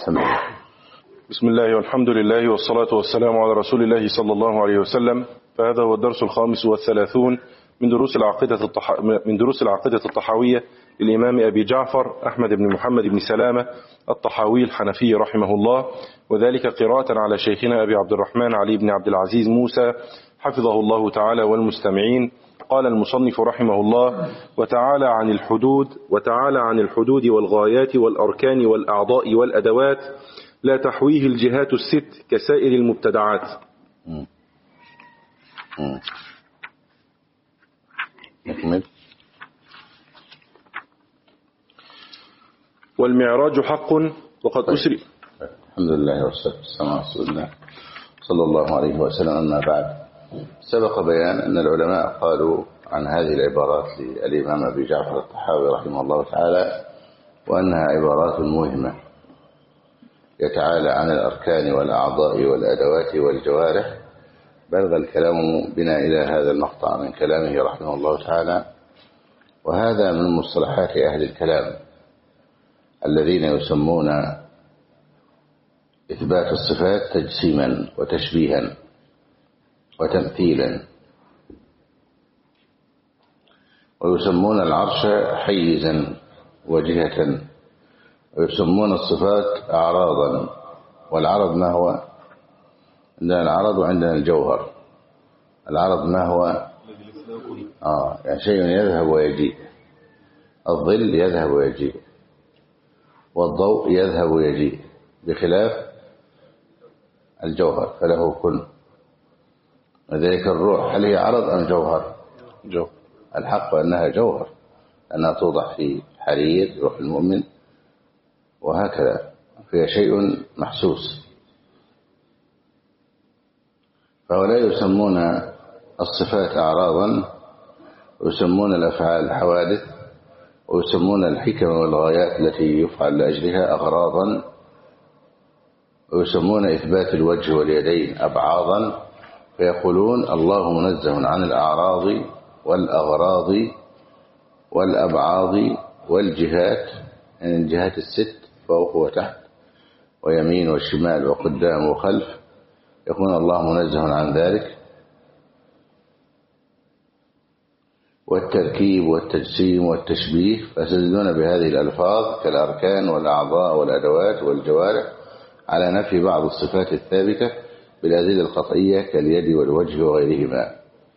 بسم الله والحمد لله والصلاة والسلام على رسول الله صلى الله عليه وسلم. فهذا هو الدرس 35 من دروس العقيدة الطحاوية للإمام أبي جعفر أحمد بن محمد بن سلامة الطحاوي الحنفي رحمه الله، وذلك قراءة على شيخنا أبي عبد الرحمن علي بن عبد العزيز موسى حفظه الله تعالى والمستمعين. قال المصنف رحمه الله: وتعالى عن الحدود والغايات والأركان والأعضاء والأدوات لا تحويه الجهات الست كسائر المبتدعات. والمعراج حق وقد أسري. الحمد لله والصلاة والسلام على رسول الله صلى الله عليه وسلم. أما بعد، سبق بيان أن العلماء قالوا عن هذه العبارات للإمام أبي جعفر الطحاوي رحمه الله تعالى وأنها عبارات موهمة، يتعالى عن الأركان والأعضاء والأدوات والجوارح. بلغ الكلام بنا إلى هذا المقطع من كلامه رحمه الله تعالى، وهذا من مصطلحات أهل الكلام الذين يسمون إثبات الصفات تجسيما وتشبيها وتمثيلا، ويسمون العرش حيزا وجهة، ويسمون الصفات أعراضا. والعرض ما هو؟ عندنا العرض وعندنا الجوهر. العرض ما هو؟ يعني شيء يذهب ويجيء. الظل يذهب ويجيء، والضوء يذهب ويجيء، بخلاف الجوهر فله كن. لذلك الروح هل هي عرض أم جوهر؟ جوهر. الحق أنها جوهر، أنها توضع في حرير روح المؤمن، وهكذا فيها شيء محسوس. فهؤلاء يسمون الصفات أعراضا، ويسمون الأفعال حوادث، ويسمون الحكم والغايات التي يفعل لأجلها أغراضا، ويسمون إثبات الوجه واليدين أبعاضا. فيقولون الله منزه عن الأعراض والأغراض والأبعاض والجهات، يعني الجهات الست فوق وتحت ويمين وشمال وقدام وخلف، يكون الله منزه عن ذلك. والتركيب والتجسيم والتشبيه، فيستدلون بهذه الألفاظ كالأركان والأعضاء والأدوات والجوارح على نفي بعض الصفات الثابتة بالأدلة القطعية كاليد والوجه وغيرهما.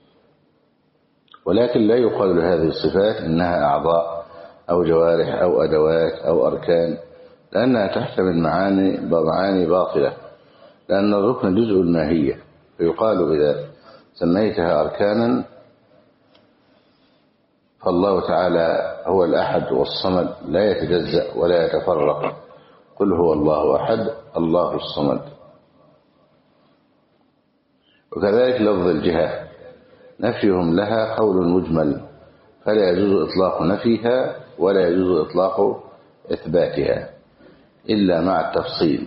ولكن لا يقال لهذه الصفات إنها أعضاء أو جوارح أو أدوات أو أركان، لأنها تحتمل معاني باطلة، لأن الركن جزء الماهية. فيقال إذا سميتها أركانا فالله تعالى هو الأحد والصمد، لا يتجزأ ولا يتفرق. قل هو الله أحد الله الصمد. وكذلك لفظ الجهة نفيهم لها قول مجمل، فلا يجوز إطلاق نفيها ولا يجوز إطلاق إثباتها إلا مع التفصيل.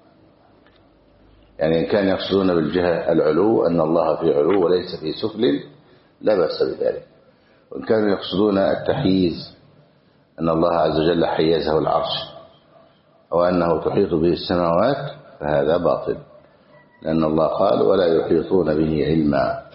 يعني إن كان يقصدون بالجهة العلو أن الله في علو وليس في سفل لا بأس بذلك، وإن كانوا يقصدون التحييز أن الله عز وجل حيزه العرش أو أنه تحيط به السماوات فهذا باطل، لأن الله قال ولا يحيطون به علما.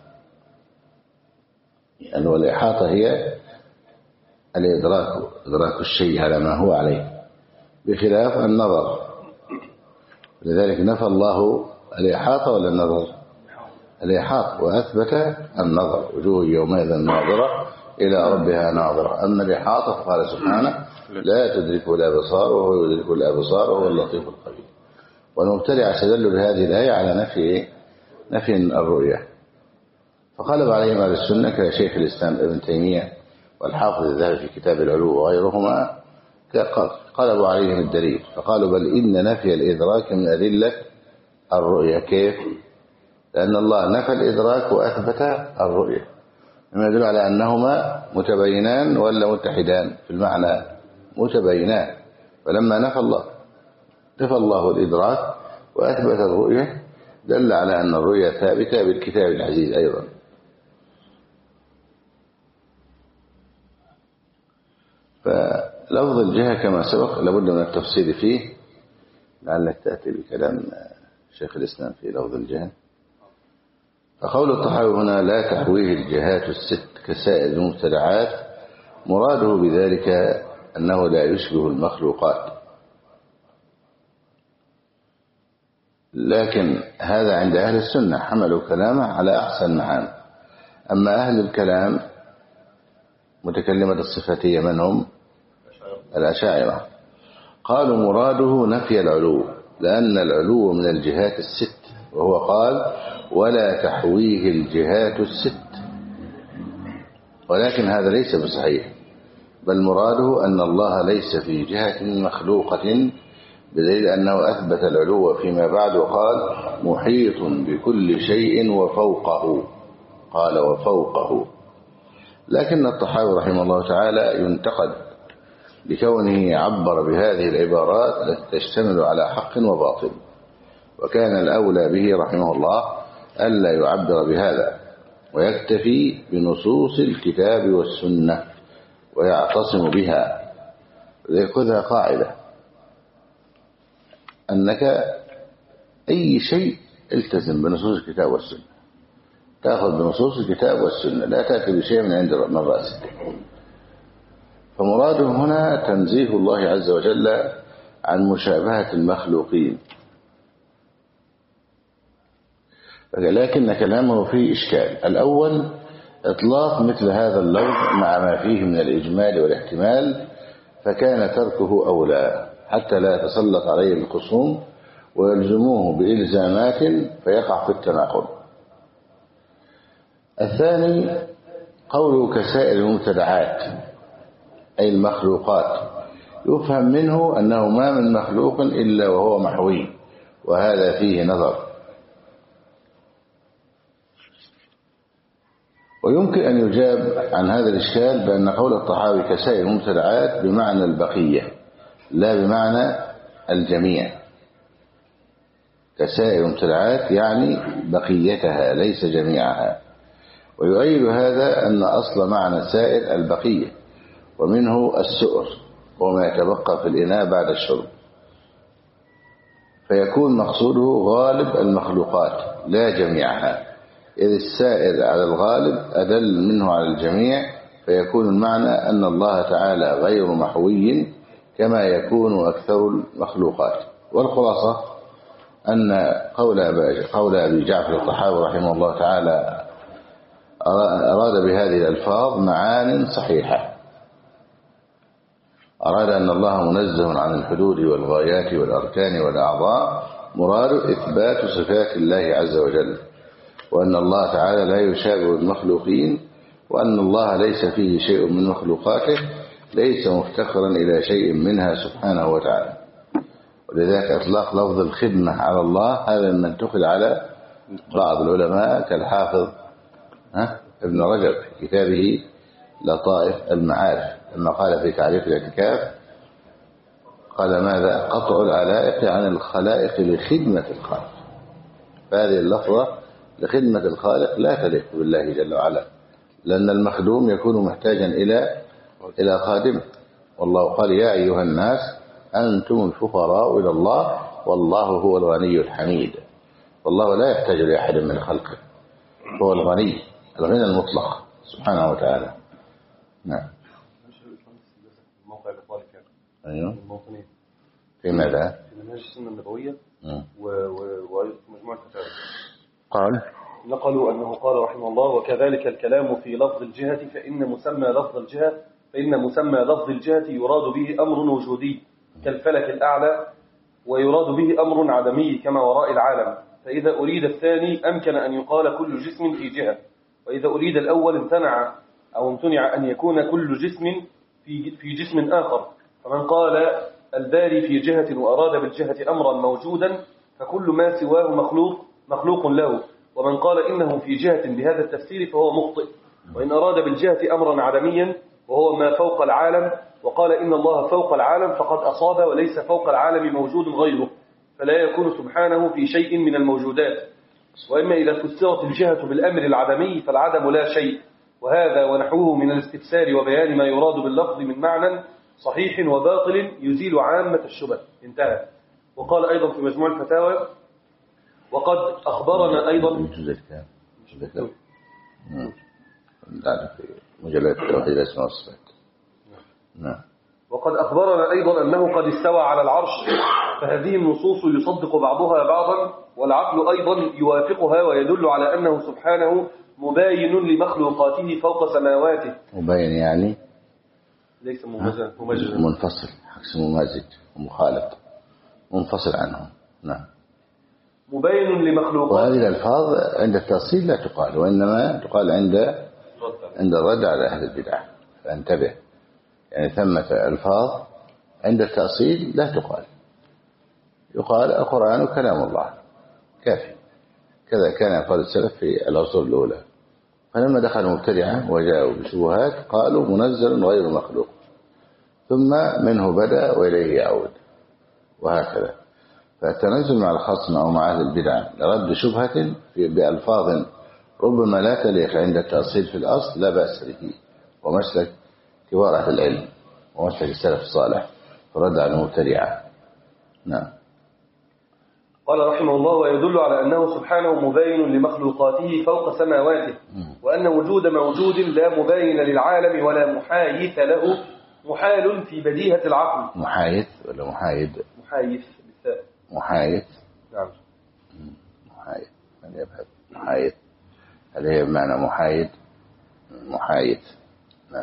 يعني والإحاطة هي الإدراك، إدراك الشيء على ما هو عليه، بخلاف النظر. لذلك نفى الله الإحاطة ولا النظر؟ الإحاطة، وأثبت النظر. وجوه يومئذ ناظرة إلى ربها ناظرة. أما الإحاطة فقال سبحانه لا تدركه الأبصار وهو يدرك الأبصار وهو اللطيف الخبير. والمبتدع استدل بهذه الآية على نفي الرؤية، فقلب عليهم أهل السنة كشيخ الإسلام ابن تيمية والحافظ الذهبي في كتاب العلو وغيرهما، قلبوا عليهم الدليل فقالوا بل إن نفي الإدراك من أدلة الرؤية. كيف؟ لأن الله نفى الإدراك وأثبت الرؤية، مما يدل على أنهما متباينان ولا متحدان في المعنى؟ متباينان. فلما نفى الله الإدراك وأثبت الرؤية دل على أن الرؤية ثابتة بالكتاب العزيز أيضا. فلفظ الجهة كما سبق لابد من التفصيل فيه، لعلك تأتي بكلام شيخ الإسلام في لفظ الجهة. فقول الطحاوي هنا لا تحويه الجهات الست كسائر المبتدعات، مراده بذلك أنه لا يشبه المخلوقات، لكن هذا عند أهل السنة حملوا كلامه على أحسن معاني. أما أهل الكلام متكلمة الصفاتية من هم؟ الأشاعرة، قالوا مراده نفي العلو، لأن العلو من الجهات الست، وهو قال ولا تحويه الجهات الست، ولكن هذا ليس بصحيح، بل مراده أن الله ليس في جهة مخلوقة، بدليل أنه أثبت العلو فيما بعد وقال محيط بكل شيء وفوقه، قال وفوقه. لكن الطحاوي رحمه الله تعالى ينتقد لكونه عبر بهذه العبارات التي تشتمل على حق وباطل، وكان الأولى به رحمه الله ألا يعبر بهذا ويكتفي بنصوص الكتاب والسنة ويعتصم بها. ليأخذها قاعدة أنك أي شيء التزم بنصوص الكتاب والسنة، تأخذ بنصوص الكتاب والسنة، لا تأتي بشيء من عند من رأسك. فمراده هنا تنزيه الله عز وجل عن مشابهة المخلوقين، لكن كلامه فيه إشكال. الأول إطلاق مثل هذا اللفظ مع ما فيه من الإجمال والاحتمال، فكان تركه أولى حتى لا يتسلط عليه الخصوم ويلزموه بإلزامات فيقع في التناقض. الثاني قوله كسائر المبتدعات أي المخلوقات، يفهم منه أنه ما من مخلوق إلا وهو محوي، وهذا فيه نظر. ويمكن أن يجاب عن هذا الإشكال بأن قول الطحاوي كسائر المبتدعات بمعنى البقية لا بمعنى الجميع. كسائر المبتدعات يعني بقيتها ليس جميعها. ويؤيد هذا أن أصل معنى سائر البقية، ومنه السؤر وما يتبقى في الإناء بعد الشرب، فيكون مقصوده غالب المخلوقات لا جميعها، إذ السائر على الغالب أدل منه على الجميع، فيكون المعنى أن الله تعالى غير محوي كما يكون أكثر المخلوقات. والخلاصة أن قول أبي جعفر الطحاوي رحمه الله تعالى أراد بهذه الألفاظ معان صحيحة. أراد أن الله منزه عن الحدود والغايات والأركان والأعضاء، مراد إثبات صفات الله عز وجل، وأن الله تعالى لا يشابه المخلوقين، وأن الله ليس فيه شيء من مخلوقاته، ليس مفتقرا إلى شيء منها سبحانه وتعالى. ولذلك إطلاق لفظ الخدمة على الله هذا من انتقد على بعض العلماء كالحافظ ابن رجب في كتابه لطائف المعارف، لما قال في تعريف الاعتكاف قال ماذا؟ قطع العلائق عن الخلائق لخدمة الخالق. فهذه اللفظة لخدمة الخالق لا تليق بالله جل وعلا، لأن المخدوم يكون محتاجا إلى خادمه، والله قال يا أيها الناس أنتم الفقراء إلى الله والله هو الغني الحميد. والله لا يحتاج لأحد من خلقه، هو الغني الغنى المطلق سبحانه وتعالى. نعم. الموقع الإطلاق كان أيوه. الموطنين في ماذا؟ في منهج السنة النبوية ومجموعة فتاوى. قال نقلوا أنه قال رحمه الله وكذلك الكلام في لفظ الجهة فإن مسمى لفظ الجهة يراد به أمر وجودي كالفلك الأعلى، ويراد به أمر عدمي كما وراء العالم. فإذا أريد الثاني أمكن أن يقال كل جسم في جهة، وإذا أريد الأول امتنع أن يكون كل جسم في جسم آخر. فمن قال الباري في جهة وأراد بالجهة أمرا موجودا فكل ما سواه مخلوق له، ومن قال إنه في جهة بهذا التفسير فهو مخطئ. وإن أراد بالجهة أمرا عدميا وهو ما فوق العالم وقال إن الله فوق العالم فقد أصاب، وليس فوق العالم موجود غيره، فلا يكون سبحانه في شيء من الموجودات. وإما إذا فسرت الجهة بالأمر العدمي فالعدم لا شيء، وهذا ونحوه من الاستفسار وبيان ما يراد باللفظ من معنى صحيح وباطل يزيل عامة الشبه. انتهى. وقال أيضا في مجموع الفتاوى وقد أخبرنا أيضا في مجلد توحيد الأسماء والصفات. نعم. وقد أخبرنا أيضا أنه قد استوى على العرش، فهذه النصوص يصدق بعضها بعضا، والعقل أيضا يوافقها ويدل على أنه سبحانه مباين لمخلوقاته فوق سماواته. مباين يعني ليس ممزج، منفصل، عكس ممازج ومخالط، منفصل عنهم. نعم. مباين لمخلوقاته. وهذه الألفاظ عند التأصيل لا تقال، وإنما تقال عند الرد على أهل البدع، فانتبه. يعني ثمة ألفاظ عند التأصيل لا تقال، يقال القرآن كلام الله كافي. كذا كان يقال السلف في العصور الأولى، فلما دخل المبتدعة وجاءوا بشبهات قالوا منزل غير مخلوق، ثم منه بدأ وإليه يعود، وهكذا. فالتنزل مع الخصم أو مع أهل البدع لرد شبهة بألفاظ ربما لا تليق عند التأصيل في الأصل لا بأس به، ومسلك كبار أهل العلم ومسلك السلف الصالح فرد على المبتدعة. نعم. قال رحمه الله: ويدل على أنه سبحانه مباين لمخلوقاته فوق سماواته، وأن وجود موجود لا مباين للعالم ولا محايث له، محال في بديهة العقل. محايث ولا محايد؟ محايث بالتاء. محايث. نعم. محايث من يبحث محايث، هل هي بمعنى محايد؟ محايث. نعم.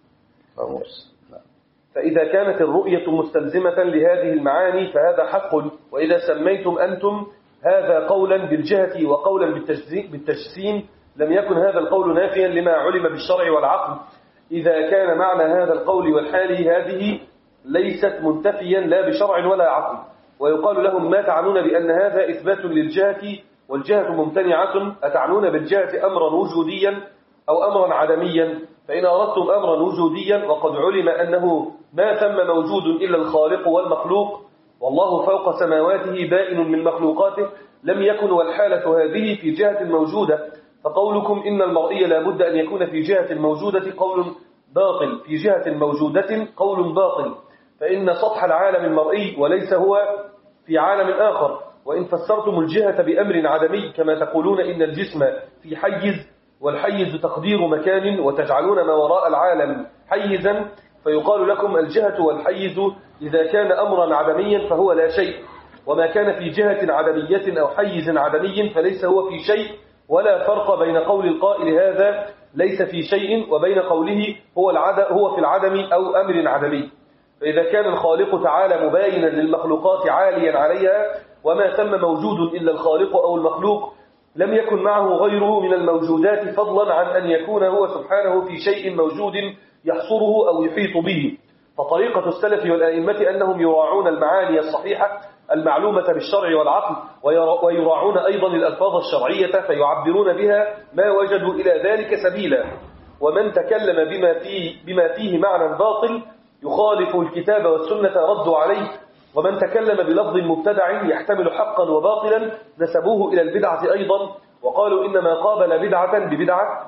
قاموس. فإذا كانت الرؤية مستلزمة لهذه المعاني فهذا حق، وإذا سميتم أنتم هذا قولا بالجهة وقولا بالتجسيم لم يكن هذا القول نافيا لما علم بالشرع والعقل، إذا كان معنى هذا القول والحال هذه ليست منتفيا لا بشرع ولا عقل. ويقال لهم: ما تعنون بأن هذا إثبات للجهة والجهة ممتنعة؟ أتعنون بالجهة أمرا وجوديا أو أمرا عدميا؟ فإن أردتم أمرا وجوديا وقد علم أنه ما ثم موجود إلا الخالق والمخلوق، والله فوق سماواته بائن من مخلوقاته، لم يكن والحالة هذه في جهة موجودة، فقولكم إن المرئي لا بد أن يكون في جهة موجودة قول باطل، في جهة موجودة قول باطل، فإن سطح العالم المرئي وليس هو في عالم آخر. وإن فسرتم الجهة بأمر عدمي كما تقولون إن الجسم في حيز، والحيز تقدير مكان، وتجعلون ما وراء العالم حيزا، فيقال لكم الجهة والحيز إذا كان أمرا عدميا فهو لا شيء، وما كان في جهة عدمية أو حيز عدمي فليس هو في شيء، ولا فرق بين قول القائل هذا ليس في شيء وبين قوله هو في العدم أو أمر عدمي. فإذا كان الخالق تعالى مباينا للمخلوقات عاليا عليها، وما ثم موجود إلا الخالق أو المخلوق، لم يكن معه غيره من الموجودات، فضلا عن أن يكون هو سبحانه في شيء موجود يحصره أو يحيط به. فطريقة السلف والأئمة أنهم يراعون المعاني الصحيحة المعلومة بالشرع والعقل، ويراعون أيضا الألفاظ الشرعية فيعبرون بها ما وجدوا إلى ذلك سبيلا. ومن تكلم بما فيه معنى باطل يخالف الكتاب والسنة ردوا عليه، ومن تكلم بلفظ مبتدع يحتمل حقا وباطلا نسبوه إلى البدعة أيضا، وقالوا إنما قابل بدعة ببدعة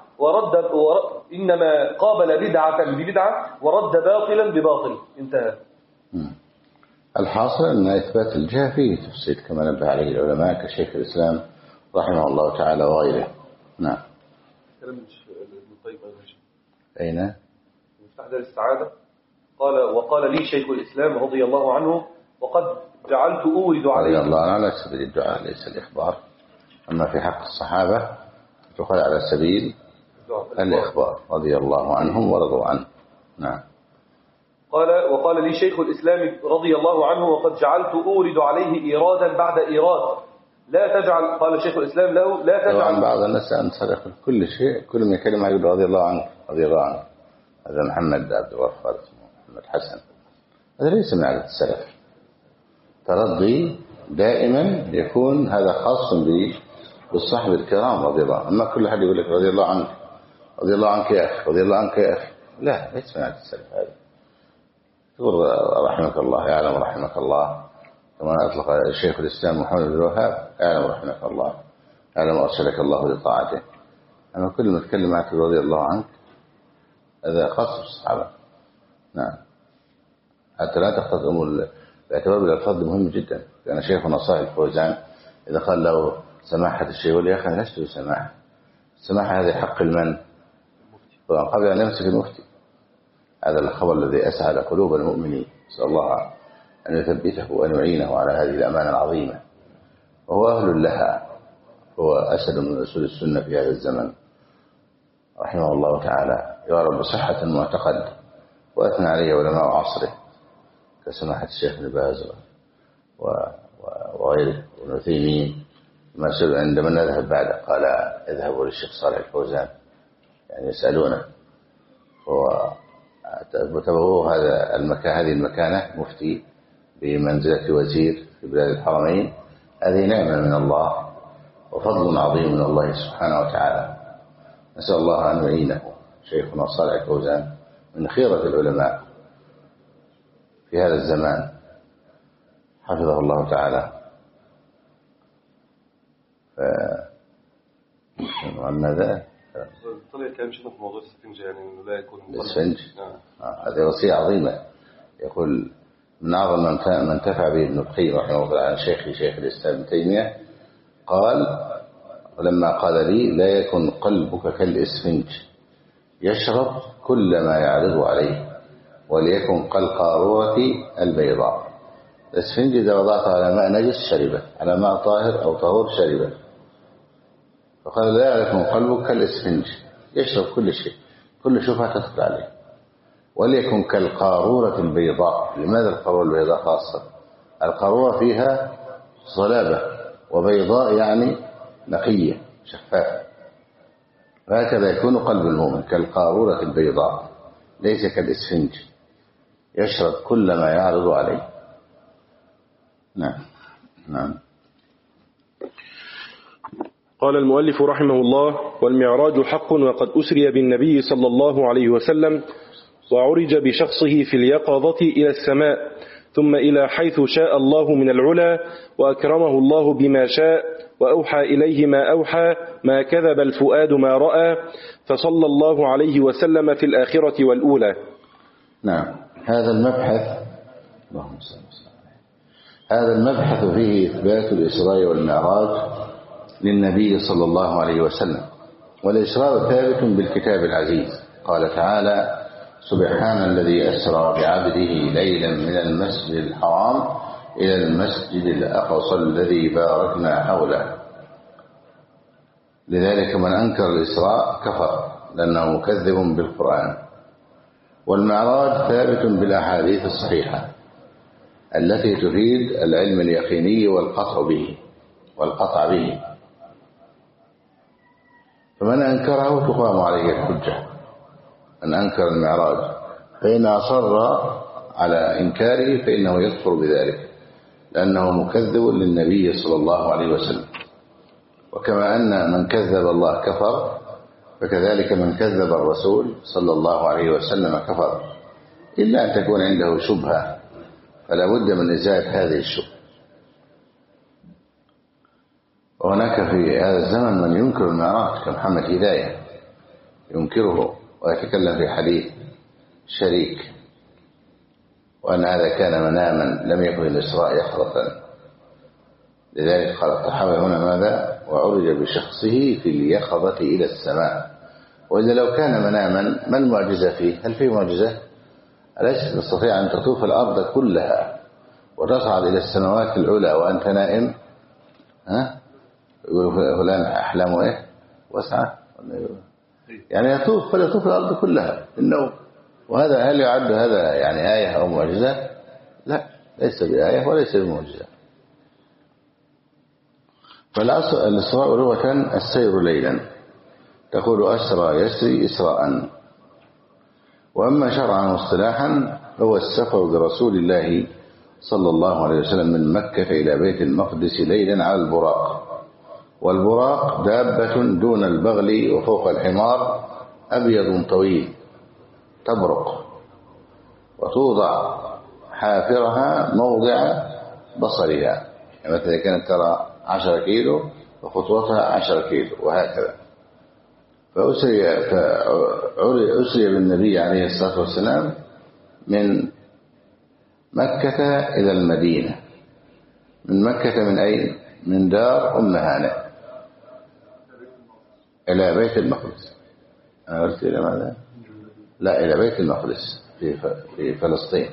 ورد باطلا بباطل. انتهى. الحاصل أن إثبات الجهة فيه تفصيل كما نبه عليه العلماء كشيخ الإسلام رحمه الله تعالى وغيره. نعم. أين؟ مفتاح دار السعادة وقال لي شيخ الإسلام رضي الله عنه: وقد جعلت أورد عليه. رضي الله عنه على سبيل الدعاء ليس الإخبار، أما في حق الصحابة تقال على سبيل الإخبار رضي الله عنهم ورضوا عنه. نعم. وقال لي شيخ الإسلام رضي الله عنه: وقد جعلت أورد عليه إيرادا بعد إيراد، لا تجعل. قال شيخ الإسلام له: لا تجعل. طبعا بعض الناس أنصرف كل شيء، كل من كلمة يقول رضي الله عنه رضي الله عنه. هذا محمد عبد الغفار اسمه محمد حسن، هذا ليس من عادة السلف. ترضي دائما يكون هذا خاص بالصحب الكرام رضي الله عنه. أما كل حد يقول لك رضي الله عنك، رضي الله عنك يا أخي، رضي الله عنك يا أخي، لا، ليس من عادة السلف هذا. تقول رحمك الله، يعلم رحمك الله، كما أطلق الشيخ الإسلام محمد بن الوهاب: يعلم رحمك الله، يعلم أرسلك الله لطاعته. أما كل ما تكلم معك رضي الله عنك هذا خاص بالصحابة. نعم. حتى لا تختصموا باعتبار الألفاظ مهم جدا. كان شيخنا صالح الفوزان إذا قال له سماحة الشيخ يقول يا أخي أنا لست بسماحة، السماحة هذه حق المن قبل أن يمسك المفتي. هذا الخبر الذي أسعد قلوب المؤمنين، نسأل الله أن يثبته وأن يعينه على هذه الأمانة العظيمة، وهو أهل لها، هو أسد من أسود السنة في هذا الزمن رحمه الله تعالى، يرى بصحة المعتقد، وأثنى عليه علماء عصره كسماحة الشيخ ابن باز وغيره وابن عثيمين. ما سئل عندما نذهب بعد قال اذهبوا للشيخ صالح الفوزان، يعني يسألونه، وتبغوا هذا المكان، هذه المكانة مفتي بمنزلة وزير في بلاد الحرمين، هذه نعمة من الله وفضل عظيم من الله سبحانه وتعالى. نسأل الله أن يعينه شيخنا صالح الفوزان من خيرة العلماء في هذا الزمان، حفظه الله تعالى. عن ماذا؟ طلع كلام شيخنا في موضوع السفنج، يعني انه لا يكون السفنج. هذه وصية عظيمة. يقول من أعظم من انتفع به ابن القيم رحمه الله عن شيخ الإسلام ابن تيمية، قال ولما قال لي لا يكن قلبك كالإسفنج يشرب كل ما يعرض عليه، وليكن كالقارورة البيضاء. الإسفنج إذا وضعته على ماء نجس شربه، على ماء طاهر أو طهور شربه. فقال لا يكن قلبك كالإسفنج يشرب كل شيء، كل شبهة تدخل عليه. وليكن كالقارورة البيضاء. لماذا القارورة البيضاء خاصة؟ القارورة فيها صلابة، وبيضاء يعني نقية شفافة. وهكذا يكون قلب المؤمن كالقارورة البيضاء، ليس كالإسفنج يشرب كل ما يعرض عليه. نعم. قال المؤلف رحمه الله: والمعراج حق، وقد أسري بالنبي صلى الله عليه وسلم وعرج بشخصه في اليقظة إلى السماء، ثم إلى حيث شاء الله من العلا، وأكرمه الله بما شاء، وأوحى إليه ما أوحى، ما كذب الفؤاد ما رأى، فصلى الله عليه وسلم في الآخرة والأولى. نعم. هذا المبحث فيه إثبات الإسراء والمعراج للنبي صلى الله عليه وسلم. والإسراء ثابت بالكتاب العزيز. قال تعالى: سبحان الذي أسرى بعبده ليلا من المسجد الحرام إلى المسجد الأقصى الذي باركنا حوله. لذلك من أنكر الإسراء كفر، لأنه مكذب بالقرآن. والمعراج ثابت بالأحاديث الصحيحة التي تفيد العلم اليقيني والقطع به. فمن أنكره تقام عليه الحجة. من أنكر المعراج فإن أصر على إنكاره فإنه يكفر بذلك، لأنه مكذب للنبي صلى الله عليه وسلم. وكما أن من كذب الله كفر، فكذلك من كذب الرسول صلى الله عليه وسلم كفر، إلا أن تكون عنده شبهة، فلا بد من إزالة هذه الشبهة. وهناك في هذا الزمن من ينكر المعراج كمحمد هداية، ينكره ويتكلم في حديث شريك، وأن هذا كان مناما لم يكن الإسراء يقظة. لذلك قال الطحاوي هنا ماذا؟ وعرج بشخصه في اليقظة إلى السماء. وإذا لو كان مناما ما المعجزة فيه؟ هل فيه معجزة؟ أليس تستطيع أن تطوف الأرض كلها وتصعد إلى السماوات العلى وأنت نائم؟ يقول فلان أحلامه إيه؟ واسعة، يعني يطوف فليطوف الأرض كلها النوم. وهذا هل يعد هذا يعني آية أو معجزة؟ لا، ليس بآية وليس بمعجزة. فالإسراء لغة السير ليلا، تقول أسرى يسري إسراء. وأما شرعا واصطلاحا هو السفر برسول الله صلى الله عليه وسلم من مكة إلى بيت المقدس ليلا على البراق. والبراق دابة دون البغل وفوق الحمار، أبيض طويل تبرق، وتوضع حافرها موضع بصرها. يعني مثلا كانت ترى 10 كيلو وخطوتها 10 كيلو وهكذا. فأسري بالنبي عليه الصلاة والسلام من مكة إلى المدينة، من مكة من أين؟ من دار أم هانئ إلى بيت المقدس. أنا قلت إلى ماذا؟ لا، إلى بيت المقدس في فلسطين.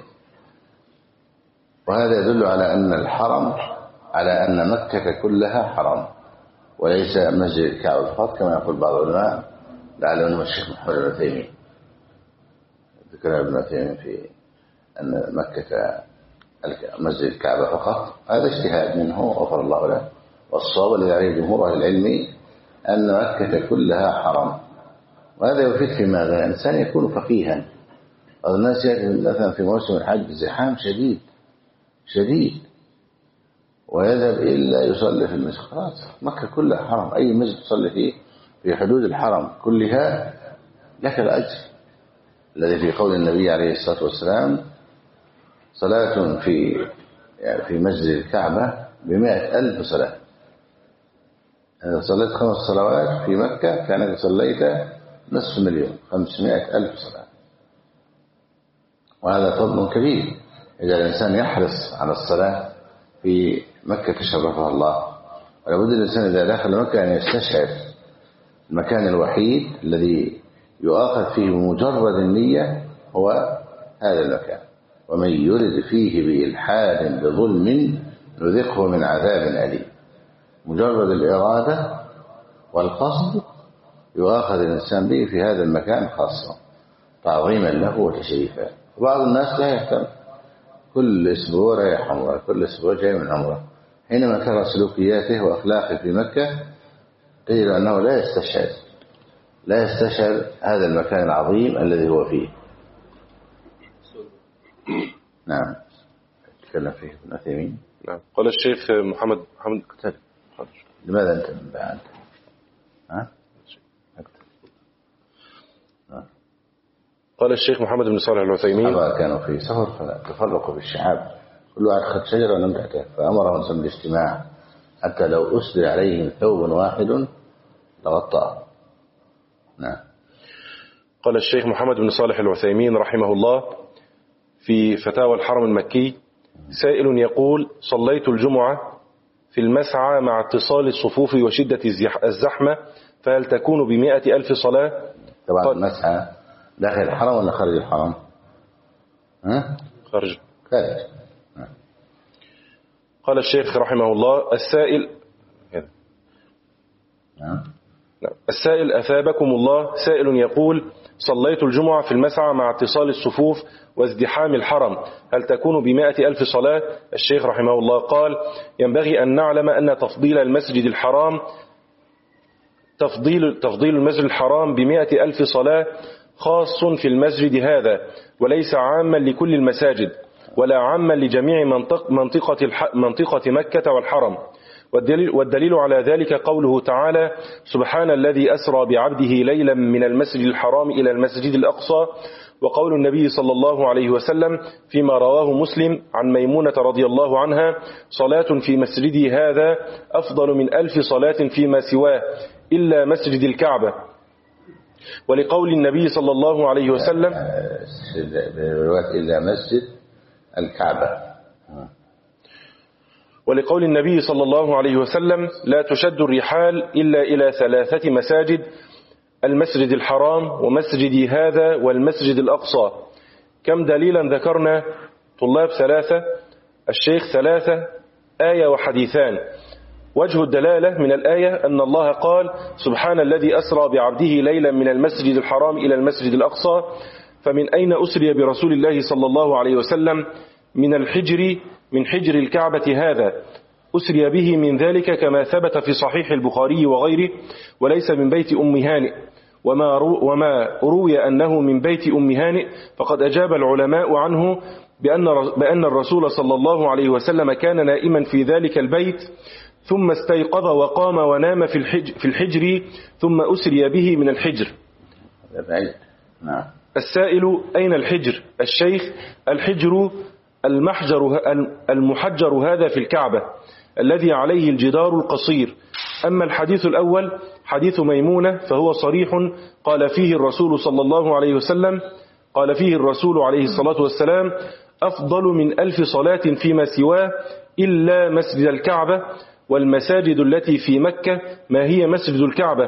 وهذا يدل على أن الحرم، على أن مكة كلها حرم وليس مسجد الكعبة فقط كما يقول بعض العلماء، لعله الشيخ محمد بن عثيمين ذكر ابن عثيمين في أن مكة مسجد الكعبة فقط. هذا اجتهاد منه غفر الله له، والصواب الذي عليه جمهور أهل العلم أن مكة كلها حرم. وهذا يفيد في ماذا؟ الإنسان يكون فقيها. بعض الناس يأتي مثلا في موسم الحج زحام شديد ويذهب إلا يصلي في المسجد. خلاص، مكة كلها حرم، أي مسجد تصلي فيه في حدود الحرم كلها لك الأجر الذي في قول النبي عليه الصلاة والسلام: صلاة في مسجد الكعبة ب100,000 صلاة. إذا صليت 5 صلوات في مكة كأنك صليت 500,000 500,000 صلاة. وهذا فضل كبير إذا الإنسان يحرص على الصلاة في مكة شرفها الله. ولابد الإنسان إذا دخل مكة أن يستشعر المكان الوحيد الذي يؤاخذ فيه بمجرد النية هو هذا المكان. ومن يرد فيه بإلحاد بظلم نذقه من عذاب أليم. مجرد الإرادة والقصد يؤاخذ الإنسان به في هذا المكان خاصة تعظيما له وتشريفا. وبعض الناس لا يهتم، كل أسبوع رايح عمره، كل أسبوع جاي من عمره. حينما ترى سلوكياته وأخلاقه في مكة تجد أنه لا يستشعر هذا المكان العظيم الذي هو فيه. نعم، تكلم فيه ابن عثيمين. نعم. قال الشيخ محمد اكتب. لماذا أنت بعد؟ قال الشيخ محمد بن صالح العثيمين: كانوا في سفر فتفرقوا بالشعاب، كل واحد خد شجرة ولم تحته، فأمرهم سم الاجتماع حتى لو أسدل عليهم ثوب واحد لغطاه. نعم. قال الشيخ محمد بن صالح العثيمين رحمه الله في فتاوى الحرم المكي: سائل يقول: صليت الجمعة في المسعى مع اتصال الصفوف وشدة الزحمة، فهل تكون ب100,000 صلاة؟ طبعا المسعى داخل الحرم ولا خارج الحرم؟ خارج. قال الشيخ رحمه الله: السائل أثابكم الله، سائل يقول: صليت الجمعة في المسعى مع اتصال الصفوف وازدحام الحرم، هل تكون ب100,000 صلاة؟ الشيخ رحمه الله قال: ينبغي أن نعلم أن تفضيل المسجد الحرام ب100,000 صلاة خاص في المسجد هذا، وليس عاما لكل المساجد، ولا عاما لجميع منطقة مكة والحرم. والدليل على ذلك قوله تعالى: سبحان الذي أسرى بعبده ليلا من المسجد الحرام إلى المسجد الأقصى. وقول النبي صلى الله عليه وسلم فيما رواه مسلم عن ميمونة رضي الله عنها: صلاة في مسجدي هذا أفضل من 1000 صلاة فيما سواه إلا مسجد الكعبة. ولقول النبي صلى الله عليه وسلم إلا مسجد الكعبة. ولقول النبي صلى الله عليه وسلم: لا تشد الرحال إلا إلى 3 مساجد: المسجد الحرام ومسجدي هذا والمسجد الأقصى. كم دليلا ذكرنا طلاب؟ 3. الشيخ 3 آية وحديثان. وجه الدلالة من الآية أن الله قال: سبحان الذي أسرى بعبده ليلا من المسجد الحرام إلى المسجد الأقصى. فمن أين أسري برسول الله صلى الله عليه وسلم؟ من حجر الكعبة هذا، أسري به من ذلك كما ثبت في صحيح البخاري وغيره، وليس من بيت أم هانئ. وما روي أنه من بيت أم هانئ فقد أجاب العلماء عنه بأن الرسول صلى الله عليه وسلم كان نائما في ذلك البيت، ثم استيقظ وقام ونام في الحجر، ثم أسري به من الحجر. السائل: أين الحجر؟ الشيخ: الحجر المحجر هذا في الكعبة الذي عليه الجدار القصير. أما الحديث الأول حديث ميمونة فهو صريح، قال فيه الرسول عليه الصلاة والسلام: أفضل من 1000 صلاة فيما سواه إلا مسجد الكعبة، والمساجد التي في مكة ما هي مسجد الكعبة،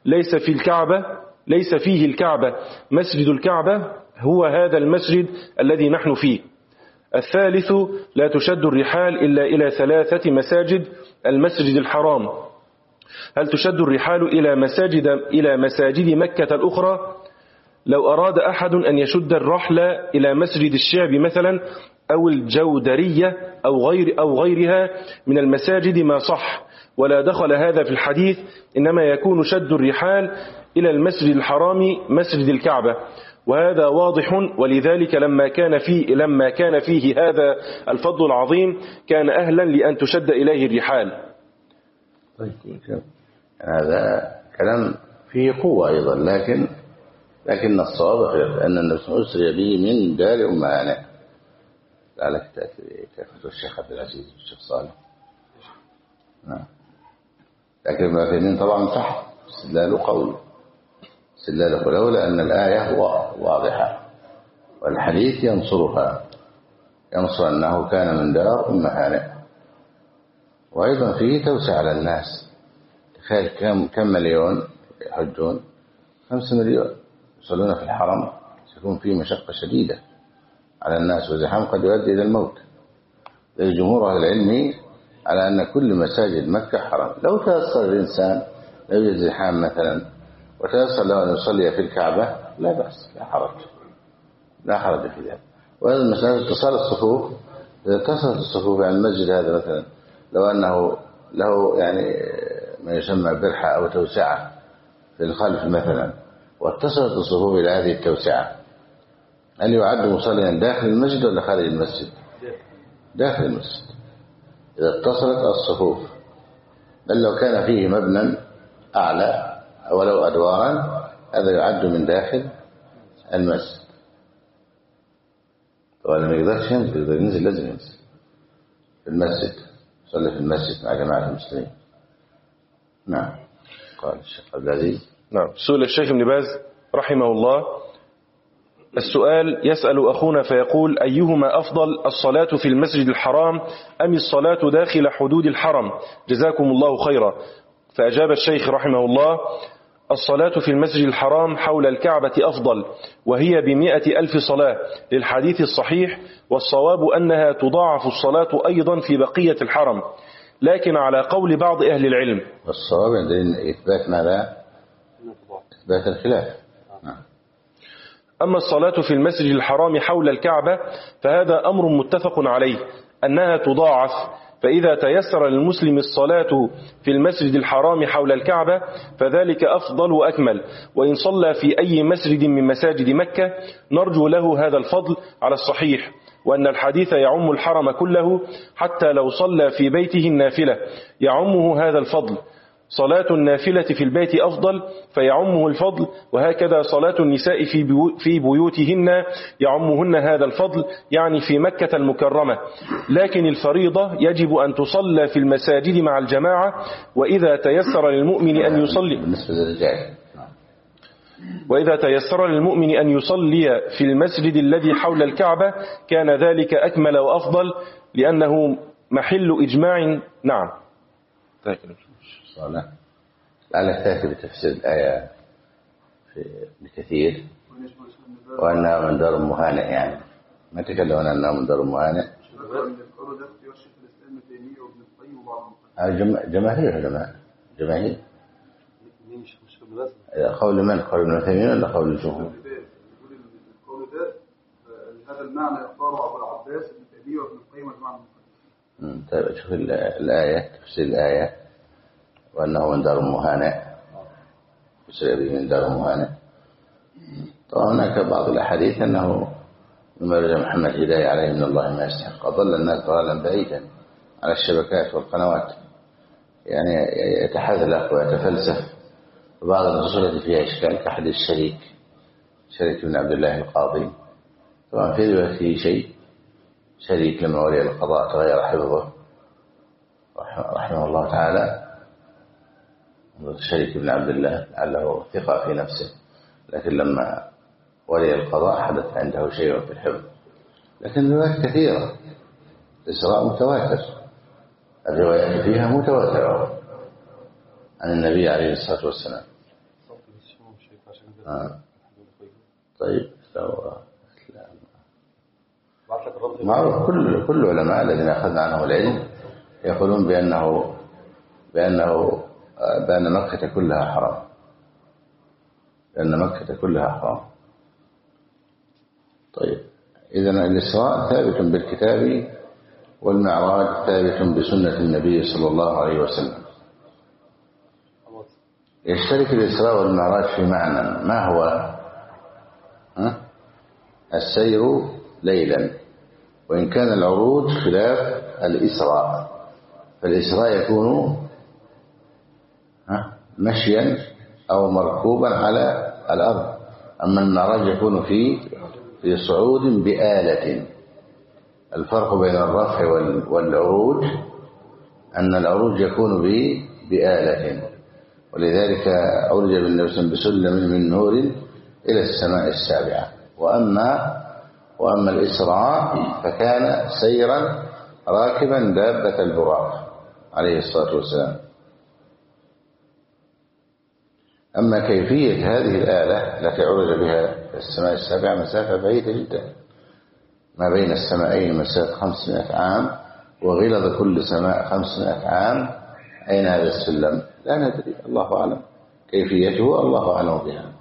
ليس فيه الكعبة، مسجد الكعبة هو هذا المسجد الذي نحن فيه. الثالث لا تشد الرحال إلا إلى 3 مساجد: المسجد الحرام. هل تشد الرحال إلى مساجد مكة الأخرى؟ لو أراد أحد أن يشد الرحل إلى مسجد الشعب مثلا أو الجودرية أو غيرها من المساجد ما صح، ولا دخل هذا في الحديث، إنما يكون شد الرحال إلى المسجد الحرام مسجد الكعبة، وهذا واضح. ولذلك لما كان فيه هذا الفضل العظيم كان أهلا لأن تشد إليه الرحال. طيب هذا كلام فيه قوة أيضا، لكن الصواب أن النبي أسري به من دار أم هانئ. لعلك تأتي كفتوى الشيخ عبد العزيز والشيخ صالح. نعم. لكن ابن عثيمين طبعا صح، استدلاله قوي، لولا أن الآية واضحة والحديث ينصر أنه كان من دار أم هانئ. وأيضا فيه توسع على الناس. تخيل كم مليون يحجون؟ 5 مليون يصلون في الحرم، سيكون فيه مشقة شديدة على الناس، وزحام قد يؤدي إلى الموت. الجمهور أهل العلم على أن كل مساجد مكة حرم. لو تيسر الإنسان، لو يوجد زحام مثلا وتيسر له أن يصلي في الكعبة لا بأس، لا حرج في ذلك. وهذا المسألة اتصال الصفوف، إذا اتصلت الصفوف عن المسجد هذا مثلا، لو أنه له يعني ما يسمى برحة أو توسعة في الخلف مثلا، واتصلت الصفوف إلى هذه التوسعة، هل يعد مصليا داخل المسجد ولا خارج المسجد؟ داخل المسجد إذا اتصلت الصفوف. بل لو كان فيه مبنى أعلى ولو أدوارا هذا يعد من داخل المسجد. طبعا ما يقدرش ينزل، لازم ينزل في المسجد، يصلي في المسجد مع جماعة المسلمين. نعم. قال الشيخ عبد العزيز. نعم. سئل الشيخ ابن باز رحمه الله السؤال، يسأل أخونا فيقول: أيهما أفضل، الصلاة في المسجد الحرام أم الصلاة داخل حدود الحرم؟ جزاكم الله خيرا. فأجاب الشيخ رحمه الله: الصلاة في المسجد الحرام حول الكعبة أفضل، وهي ب100,000 صلاة للحديث الصحيح، والصواب أنها تضاعف الصلاة أيضا في بقية الحرم، لكن على قول بعض أهل العلم. والصواب عندنا إثبات ماذا؟ إثبات الخلاف. أما الصلاة في المسجد الحرام حول الكعبة فهذا أمر متفق عليه أنها تضاعف، فإذا تيسر للمسلم الصلاة في المسجد الحرام حول الكعبة فذلك أفضل وأكمل، وإن صلى في أي مسجد من مساجد مكة نرجو له هذا الفضل على الصحيح، وأن الحديث يعم الحرم كله، حتى لو صلى في بيته النافلة يعمه هذا الفضل. صلاة النافلة في البيت أفضل فيعمه الفضل، وهكذا صلاة النساء في بيوتهن يعمهن هذا الفضل، يعني في مكة المكرمة. لكن الفريضة يجب أن تصلى في المساجد مع الجماعة، وإذا تيسر للمؤمن أن يصلي في المسجد الذي حول الكعبة كان ذلك أكمل وأفضل، لأنه محل إجماع. نعم. صلاة لعلك تأتي بتفسير الآية في كثير، وأنها من دار مهانئ، يعني ما تكلمون أنها من دار مهانئ. جماهير قول من؟ قول ابن عثيمين ولا قول الجمهور؟ القول ده هذا المعنى اختاره أبو العباس ابن تيمية وابن القيم وجماعة المفسرين. طيب شوف الآية، تفسير الآية، وأنه من دار مهانئ، يسري به من دار مهانئ. طبعا هناك بعض الأحاديث أنه مما رجع محمد هداية عليه من الله ما يستحق، أضل الناس ضلالا بعيدا على الشبكات والقنوات، يعني يتحذلق ويتفلسف. وبعض النصوص التي فيها إشكال كحديث شريك بن عبد الله القاضي، طبعا في شيء شريك لما ولي القضاء تغير حفظه رحمه الله تعالى، شريك بن عبد الله لعله ثقة في نفسه، لكن لما ولي القضاء حدث عنده شيء في الحفظ، لكن الروايات كثيرة. الإسراء متواتر، الروايات فيها متواترة عن النبي عليه الصلاة والسلام. طيب معروف كل علماء الذين أخذنا عنهم العلم يقولون بأن مكة كلها حرام، لأن مكة كلها حرام. طيب إذن الإسراء ثابت بالكتاب، والمعراج ثابت بسنة النبي صلى الله عليه وسلم. يشترك الإسراء والمعراج في معنى، ما هو؟ السير ليلا، وإن كان العروج خلاف الإسراء، فالإسراء يكون مشيا أو مركوبا على الأرض، أما المعراج يكون في صعود بآلة. الفرق بين الرفع والعروج أن العروج يكون بآلة، ولذلك عرج بالنبي صلى الله عليه وسلم بسلم من نور إلى السماء السابعة. وأما الإسراء فكان سيرا راكبا دابة البراق عليه الصلاة والسلام. أما كيفية هذه الآلة التي عرج بها السماء السابعة مسافة بعيدة جدا، ما بين السمائين مسافة 500 عام، وغلظ كل سماء 500 عام. أين هذا السلم؟ لا ندري، الله أعلم كيفيته، الله أعلم بها.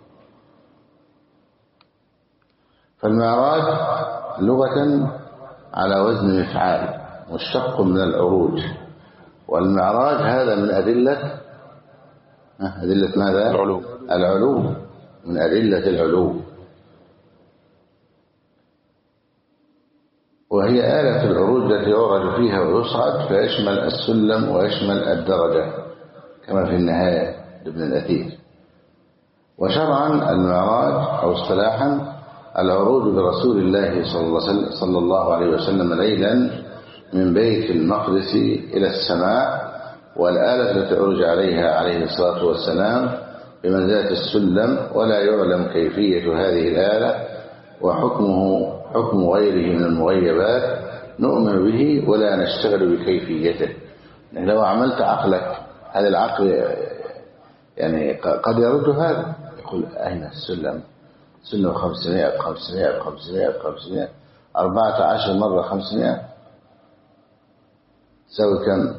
فالمعراج لغة على وزن مفعال، مشتق من العروج، والمعراج هذا من أدلة ماذا؟ العلو، من أدلة العلو، وهي آلة العروج التي يعرج فيها ويصعد، فيشمل السلم ويشمل الدرجة كما في النهاية لابن الأثير. وشرعا المعراج أو اصطلاحا العروج برسول الله صلى الله عليه وسلم ليلا من بيت المقدس إلى السماء، والآلة التي عرج عليها عليه الصلاة والسلام بمنزلة السلم، ولا يعلم كيفية هذه الآلة، وحكمه حكم غيره من المغيبات، نؤمن به ولا نشتغل بكيفيته. لو عملت عقلك، هذا العقل يعني قد يرد هذا، يقول أين السلم؟ سلم 500 500 500 500 14 مرة 500 تساوي كم؟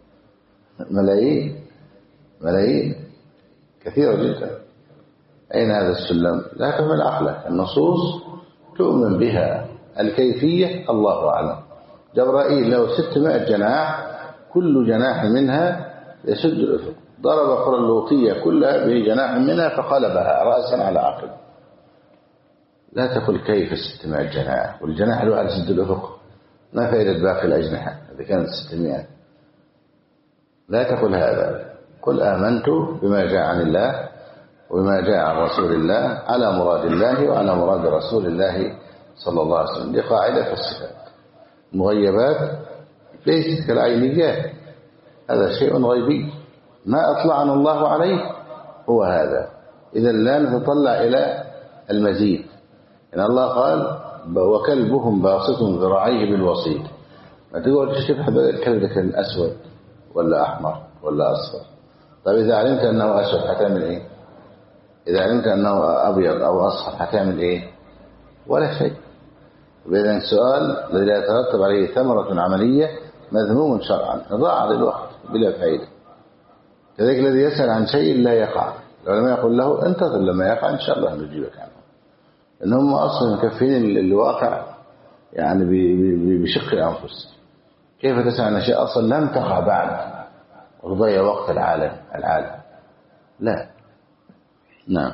ملايين كثيرة جدا. أين هذا السلم؟ لا تحمل عقلك، النصوص تؤمن بها، الكيفية الله أعلم. جبرائيل له 600 جناح، كل جناح منها يسد الأفق، ضرب قرى اللوطية كلها بجناح منها فقلبها رأسا على عقل. لا تقل كيف 600 جناح، والجناح الواحد يسد الأفق، ما فائدة باقي الأجنحة إذا كانت 600؟ لا تقل هذا، قل آمنت بما جاء عن الله وبما جاء عن رسول الله على مراد الله وعلى مراد رسول الله صلى الله عليه وسلم. دي قاعدة في الصفات. المغيبات ليست كالعينيات، هذا شيء غيبي ما أطلعنا الله عليه هو هذا. إذا لا نتطلع إلى المزيد. إن الله قال وكلبهم باسط ذراعيه بالوسيط، ما تقول تشوف الكلب ده كان أسود ولا أحمر ولا أصفر. طيب إذا علمت أنه أسود هتعمل إيه؟ إذا علمت أنه أبيض أو أصفر هتعمل إيه؟ ولا شيء. إذن السؤال الذي لا يترتب عليه ثمرة عملية مذموم شرعا، ضاع للوقت بلا فائدة. كذلك الذي يسأل عن شيء لا يقع، العلماء يقول له انتظر لما يقع إن شاء الله نجيبك عنه، إن هم أصلا مكفين الواقع يعني بشق الأنفس. كيف تسأل عن شيء أصلا لم تقع بعد وتضيع وقت العالم؟ لا. نعم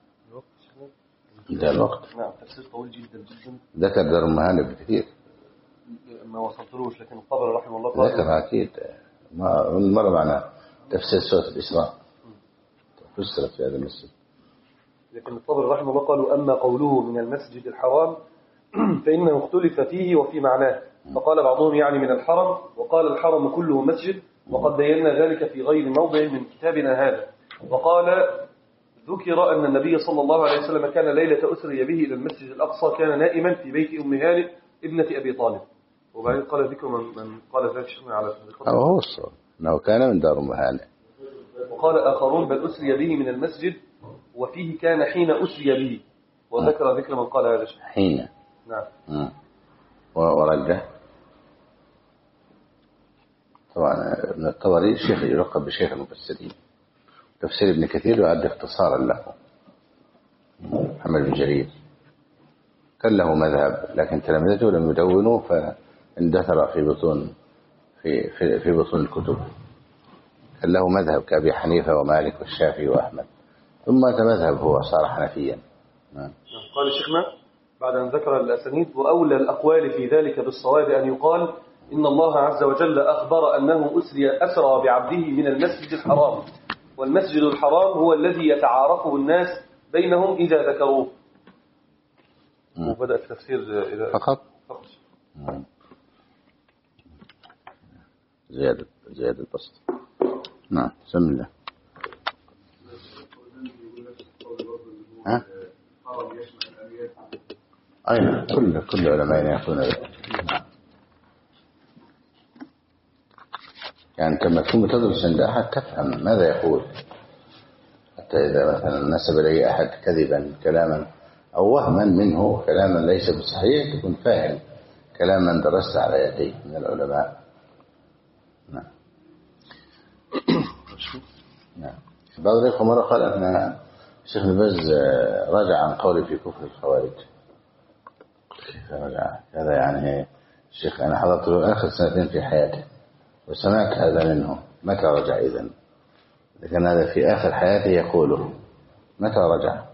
ده الوقت. نعم تفسير طويل جدا جدا، ذكر دار المهانب كثير ما وصلتلوش، لكن الطبري رحمه الله قال ذكر أكيد مرة معنا تفسير سورة الإسراء فسرت في هذا المسجد. لكن الطبري رحمه الله قالوا أما قوله من المسجد الحرام فإنه اختلف فيه وفي معناه، فقال بعضهم يعني من الحرم، وقال الحرم كله مسجد، وقد بينا ذلك في غير موضع من كتابنا هذا. وقال ذكر أن النبي صلى الله عليه وسلم كان ليلة أسري به إلى المسجد الأقصى كان نائما في بيت أم هانئ ابنة أبي طالب. وبعدين قال ذكر من قال ذلك شيخنا على هو الصواب أنه كان من دار هانئ. وقال آخرون بل أسري به من المسجد، وفيه كان حين أسري به، وذكر ذكر من قال هذا الشيء حين. نعم. ورجه طبعا ابن الطبري شيخ يلقب بشيخ المفسرين. تفسير ابن كثير يعد اختصارا له. محمد بن جرير كان له مذهب، لكن تلامذته لم يدونوا فاندثر في بطون الكتب. كان له مذهب كأبي حنيفة ومالك والشافعي وأحمد، ثم تمذهب هو صار حنفيا. قال الشيخنا بعد أن ذكر الأسانيد: وأولى الأقوال في ذلك بالصواب أن يقال إن الله عز وجل أخبر أنه أسرى بعبده من المسجد الحرام، والمسجد الحرام هو الذي يتعارفه الناس بينهم إذا ذكروه. وبدأ التفسير إذا فقط زيادة البسط. نعم بسم الله. أين كل علماء يقولون ذلك. يعني كما تكون تدرس عند أحد تفهم ماذا يقول، حتى إذا مثلا نسب إليه أحد كذبا كلاما أو وهما منه كلاما ليس بصحيح تكون فاهم كلاما درست على يديه من العلماء. نعم. نعم. بعض الإخوة مرة قال أن الشيخ ابن باز رجع عن قولي في كفر الخوارج. كيف رجع؟ هذا يعني الشيخ أنا حضرت له آخر 2 سنين في حياته وسمعت هذا منه. متى رجع إذن؟ لكن هذا في آخر حياته يقوله. متى رجع؟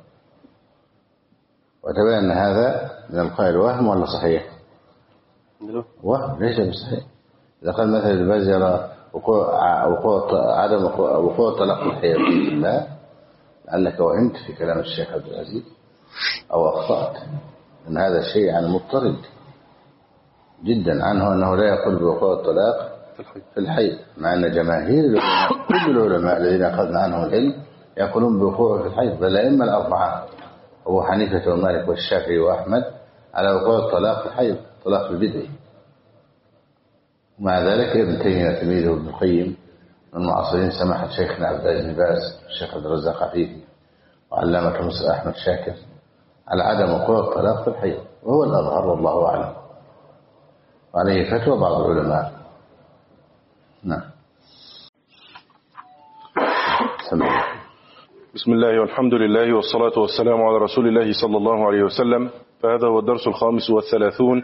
وتبين أن هذا من القائل وهم ولا صحيح؟ وهم ليس بصحيح. إذا قال مثلا الباز يرى عدم وقوع طلاق الحيض، لا، لعلك وهمت في كلام الشيخ عبد العزيز أو أخطأت، أن هذا الشيء يعني مضطرد جدا عنه أنه لا يقول بوقوع الطلاق في الحيض، مع أن جماهير العلماء كل العلماء الذين أخذنا عنهم العلم يقولون بوقوعه في الحيض، بل الأئمة الأربعة أبو حنيفة ومالك والشافعي وأحمد على وقوع الطلاق في الحيض، طلاق البدعي. ومع ذلك ابن تيمية تلميذه ابن القيم من معاصرين سماحة شيخنا عبد العزيز بن باز الشيخ عبد الرزاق عفيفي وعلامة مصر أحمد شاكر على عدم وقوع الطلاق في الحيض، وهو الأظهر والله أعلم، وعليه فتوى بعض العلماء. نعم. بسم الله والحمد لله والصلاة والسلام على رسول الله صلى الله عليه وسلم. فهذا هو الدرس 35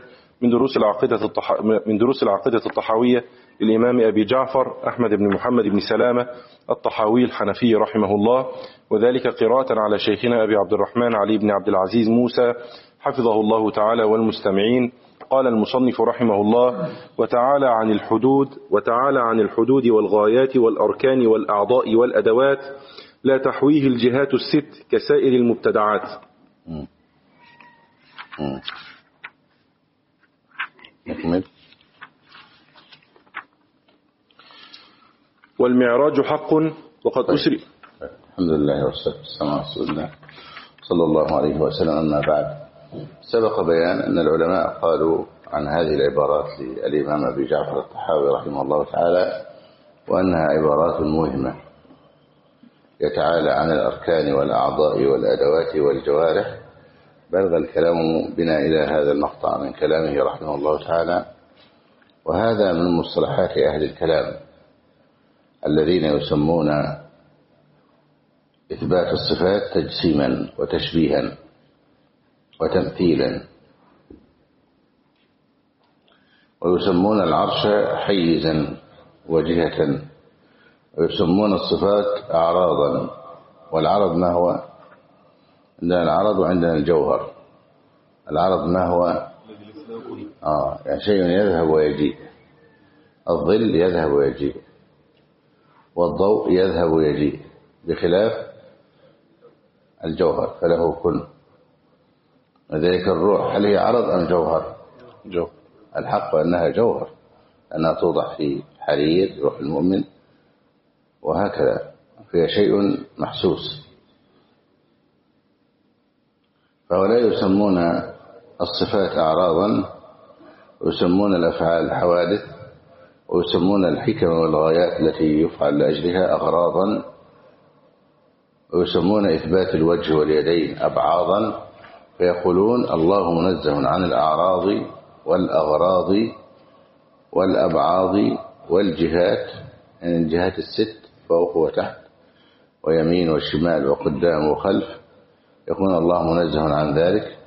من دروس العقيدة الطحاوية للإمام أبي جعفر أحمد بن محمد بن سلامة الطحاوي الحنفي رحمه الله، وذلك قراءة على شيخنا أبي عبد الرحمن علي بن عبد العزيز موسى حفظه الله تعالى والمستمعين. قال المصنف رحمه الله: وتعالى عن الحدود والغايات والأركان والأعضاء والأدوات لا تحويه الجهات الست كسائر المبتدعات. نكمل. والمعراج حق وقد أسري. الحمد لله والصلاة والسلام على رسول الله صلى الله عليه وسلم. أما بعد، سبق بيان أن العلماء قالوا عن هذه العبارات للإمام أبي جعفر الطحاوي رحمه الله تعالى وأنها عبارات موهمة، يتعالى عن الأركان والأعضاء والأدوات والجوارح. بلغ الكلام بنا إلى هذا المقطع من كلامه رحمه الله تعالى، وهذا من مصطلحات أهل الكلام الذين يسمون إثبات الصفات تجسيما وتشبيها وتمثيلا، ويسمون العرش حيزا وجهة، ويسمون الصفات أعراضا. والعرض ما هو؟ عندنا العرض وعندنا الجوهر. العرض ما هو؟ يعني شيء يذهب ويجيء. الظل يذهب ويجيء، والضوء يذهب ويجيء، بخلاف الجوهر فله كن. وذلك الروح هل هي عرض أم جوهر؟ جوهر. الحق أنها جوهر، أنها توضع في حرير روح المؤمن، وهكذا فيها شيء محسوس. فهؤلاء يسمون الصفات أعراضا ويسمون الأفعال حوادث، ويسمون الحكم والغايات التي يفعل لأجلها أغراضا، ويسمون إثبات الوجه واليدين أبعاضا، فيقولون الله منزه عن الأعراض والأغراض والأبعاض والجهات، يعني الجهات الست فوق وتحت ويمين وشمال وقدام وخلف، يكون الله منزه عن ذلك.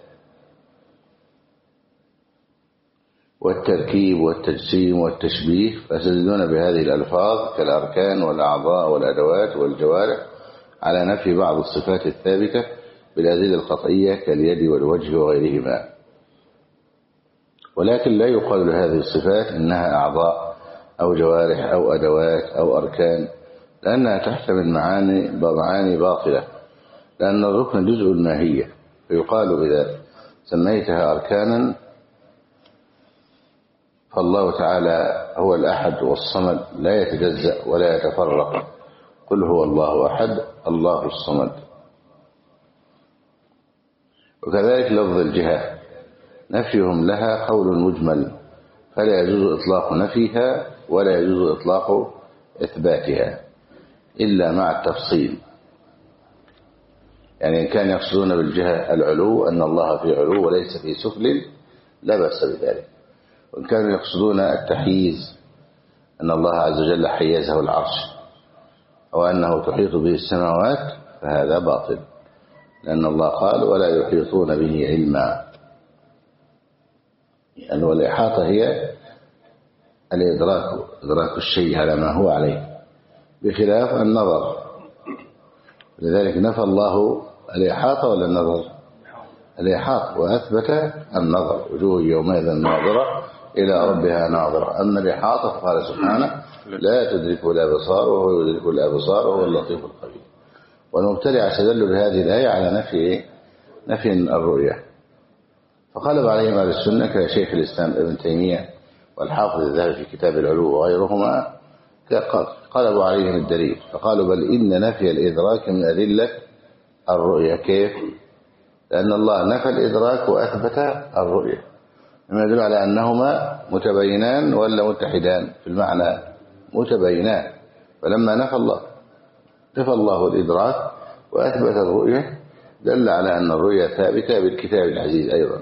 والتركيب والتجسيم والتشبيه، فيستدلون بهذه الألفاظ كالأركان والأعضاء والأدوات والجوارح على نفي بعض الصفات الثابتة بالأدلة القطعية كاليد والوجه وغيرهما. ولكن لا يقال لهذه الصفات إنها أعضاء أو جوارح أو أدوات أو أركان، لأنها تحتمل معاني باطلة، لأن الركن جزء الماهية، فيقال إذا سميتها أركانا فالله تعالى هو الأحد والصمد لا يتجزأ ولا يتفرق، قل هو الله أحد الله الصمد. وكذلك لفظ الجهة نفيهم لها قول مجمل، فلا يجوز إطلاق نفيها ولا يجوز إطلاق إثباتها إلا مع التفصيل. يعني إن كان يقصدون بالجهة العلو أن الله في علو وليس في سفل لا بأس بذلك، وإن كانوا يقصدون التحييز أن الله عز وجل حيزه العرش أو أنه تحيط به السماوات فهذا باطل، لأن الله قال ولا يحيطون به علما. يعني والإحاطة هي إدراك الشيء على ما هو عليه بخلاف النظر، لذلك نفى الله الإحاطة ولا النظر؟ الإحاطة، وأثبت النظر، وجوه يومئذ ناظرة إلى ربها ناظرة. أما الإحاطة فقال سبحانه لا تدركه الأبصار وهو يدرك الأبصار وهو اللطيف الخبير. والمبتدع استدلوا بهذه الآية على نفي الرؤية، فقلب عليهم أهل السنة كشيخ الإسلام ابن تيمية والحافظ الذهبي في كتاب العلو وغيرهما، قلبوا عليهم الدليل فقالوا بل إن نفي الإدراك من أدلة الرؤية. كيف؟ لأن الله نفى الإدراك وأثبت الرؤية، مما يدل على أنهما متباينان ولا متحدان في المعنى، متباينان. فلما نفى الله الإدراك وأثبت الرؤية دل على أن الرؤية ثابتة بالكتاب العزيز أيضا.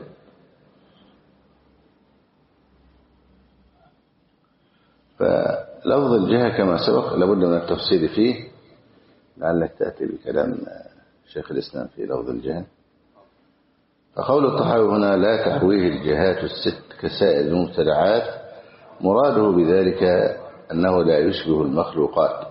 فلفظ الجهة كما سبق لابد من التفصيل فيه، لعلك تأتي بكلام شيخ الإسلام في لفظ الجهة. فقول الطحاوي هنا لا تحويه الجهات الست كسائر المبتدعات، مراده بذلك أنه لا يشبه المخلوقات،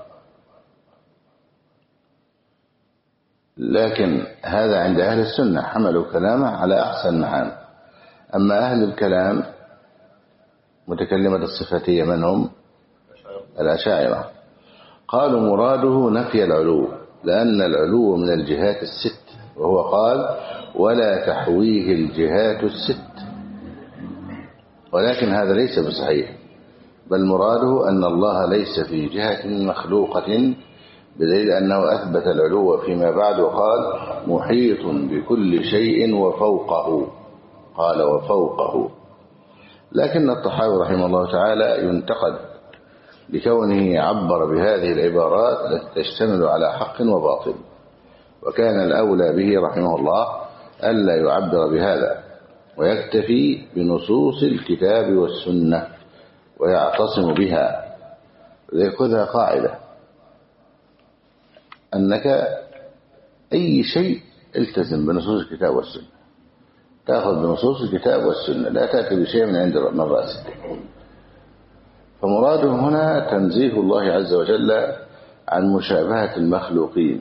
لكن هذا عند أهل السنة حملوا كلامه على أحسن معاني. أما أهل الكلام متكلمة الصفاتية منهم الأشاعرة قالوا مراده نفي العلو، لأن العلو من الجهات الست، وهو قال ولا تحويه الجهات الست، ولكن هذا ليس بصحيح، بل مراده أن الله ليس في جهة مخلوقة، بدليل أنه أثبت العلو فيما بعد وقال محيط بكل شيء وفوقه، قال وفوقه. لكن الطحاوي رحمه الله تعالى ينتقد لكونه عبر بهذه العبارات التي تشتمل على حق وباطل، وكان الأولى به رحمه الله ألا يعبر بهذا ويكتفي بنصوص الكتاب والسنة ويعتصم بها. ليأخذها قاعدة أنك أي شيء التزم بنصوص الكتاب والسنة، تأخذ بنصوص الكتاب والسنة، لا تأتي بشيء من عند من رأسك. فمراده هنا تنزيه الله عز وجل عن مشابهة المخلوقين،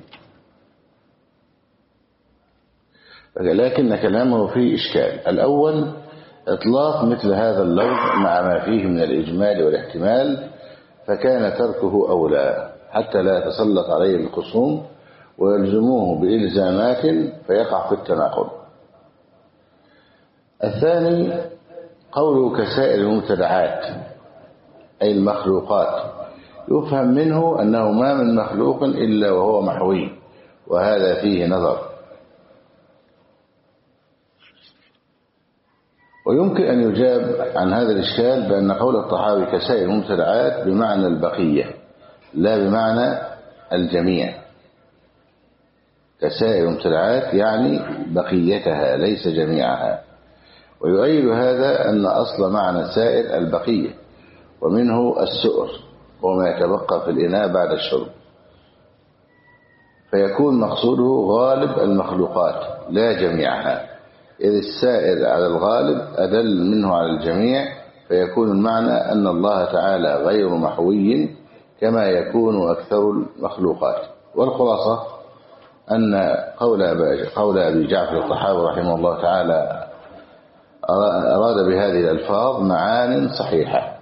لكن كلامه فيه إشكال. الأول إطلاق مثل هذا اللفظ مع ما فيه من الإجمال والاحتمال، فكان تركه أولى حتى لا يتسلط عليه الخصوم ويلزموه بإلزامات فيقع في التناقض. الثاني قوله كسائر المبتدعات أي المخلوقات، يفهم منه أنه ما من مخلوق إلا وهو محوي، وهذا فيه نظر. ويمكن أن يجاب عن هذا الإشكال بأن قول الطحاوي كسائر المبتدعات بمعنى البقية لا بمعنى الجميع. كسائر المبتدعات يعني بقيتها ليس جميعها. ويؤيد هذا أن أصل معنى سائر البقية، ومنه السؤر وما يتبقى في الإناء بعد الشرب، فيكون مقصوده غالب المخلوقات لا جميعها، إذ السائر على الغالب أدل منه على الجميع، فيكون المعنى أن الله تعالى غير محوي كما يكون أكثر المخلوقات. والخلاصة أن قول أبي جعفر الطحاوي رحمه الله تعالى أراد بهذه الألفاظ معان صحيحة.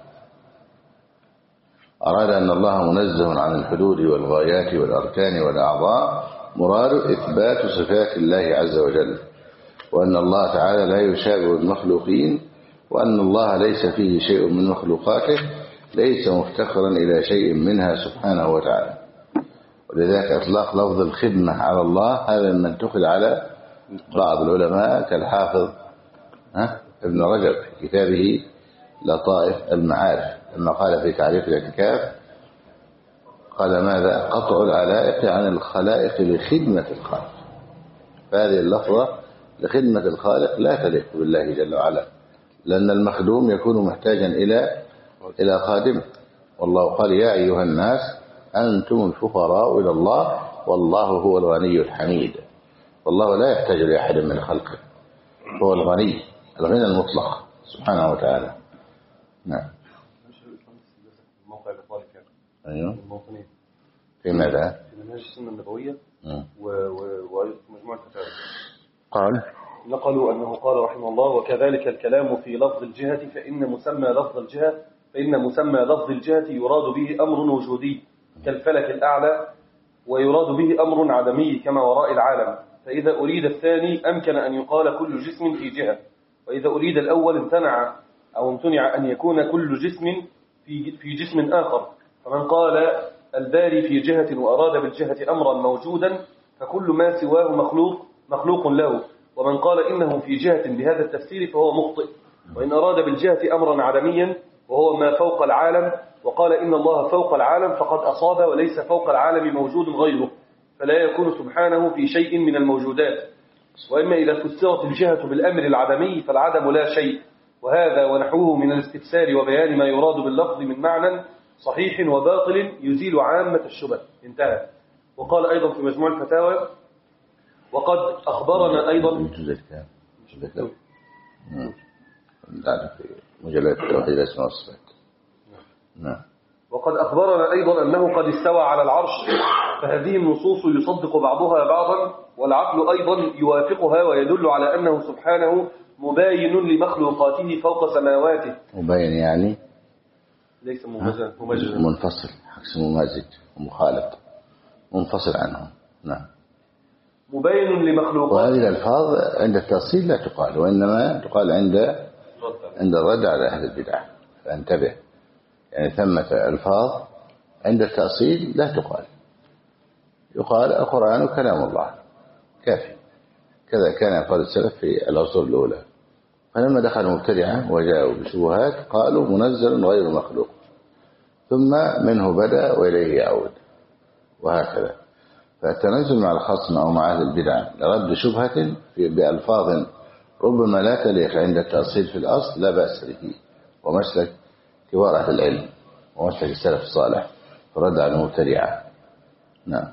أراد أن الله منزه عن الحدود والغايات والأركان والأعضاء، مراد إثبات صفات الله عز وجل، وأن الله تعالى لا يشابه المخلوقين، وأن الله ليس فيه شيء من مخلوقاته، ليس مفتقرا إلى شيء منها سبحانه وتعالى. ولذلك أطلاق لفظ الخدمة على الله هذا من انتقل على بعض العلماء كالحافظ ابن رجب في كتابه لطائف المعارف، لما قال في تعريف الاعتكاف قال ماذا؟ قطع العلائق عن الخلائق لخدمة الخالق. فهذه اللفظة لخدمة الخالق لا تليق بالله جل وعلا، لأن المخدوم يكون محتاجا إلى خادمه. والله قال يا أيها الناس أنتم الفقراء إلى الله والله هو الغني الحميد. والله لا يحتاج لأحد من خلقه، هو الغني المطلق سبحانه وتعالى. نعم. الموقع الإطلاقي كان أيوه. الموطنين في ماذا؟ في منهج السنة النبوية ومجموعة الفتاوى قال نقلوا أنه قال رحمه الله: وكذلك الكلام في لفظ الجهة فإن مسمى لفظ الجهة يراد به أمر وجودي كالفلك الأعلى، ويراد به أمر عدمي كما وراء العالم. فإذا أريد الثاني أمكن أن يقال كل جسم في جهة، وإذا أريد الأول امتنع أن يكون كل جسم في جسم آخر. فمن قال الباري في جهة وأراد بالجهة أمرا موجودا فكل ما سواه مخلوق له، ومن قال إنه في جهة بهذا التفسير فهو مخطئ. وإن أراد بالجهة أمرا عدميا وهو ما فوق العالم وقال إن الله فوق العالم فقد أصاب، وليس فوق العالم موجود غيره، فلا يكون سبحانه في شيء من الموجودات. وإما إذا فسرت الجهة بالأمر العدمي فالعدم لا شيء، وهذا ونحوه من الاستفسار وبيان ما يراد باللفظ من معنى صحيح وباطل يزيل عامة الشبه. انتهى. وقال أيضا في مجموع الفتاوى: وقد أخبرنا أيضا مجلد التوحيد الأسماء والصفات. نعم. وقد أخبرنا أيضا أنه قد استوى على العرش، فهذه النصوص يصدق بعضها بعضا، والعقل أيضا يوافقها ويدل على أنه سبحانه مباين لمخلوقاته فوق سماواته. مباين يعني ليس ممجد، منفصل، عكس ممازج ومخالط، منفصل عنهم. نعم. مباين لمخلوقاته. وهذه الألفاظ عند التأصيل لا تقال، وإنما تقال عند الرد على أهل البدع، فانتبه. يعني ثمة ألفاظ عند التأصيل لا تقال، يقال القرآن كلام الله كافي. كذا كان يقال السلف في العصور الأولى. فلما دخل المبتدعة وجاءوا بشبهات قالوا منزل غير مخلوق، ثم منه بدأ وإليه يعود، وهكذا. فالتنزل مع الخصم أو مع أهل البدع لرد شبهة بألفاظ ربما لا تليق عند التأصيل في الأصل لا بأس به، ومسلك كبار أهل العلم ومسلك السلف الصالح فرد على المبتدعة. نعم.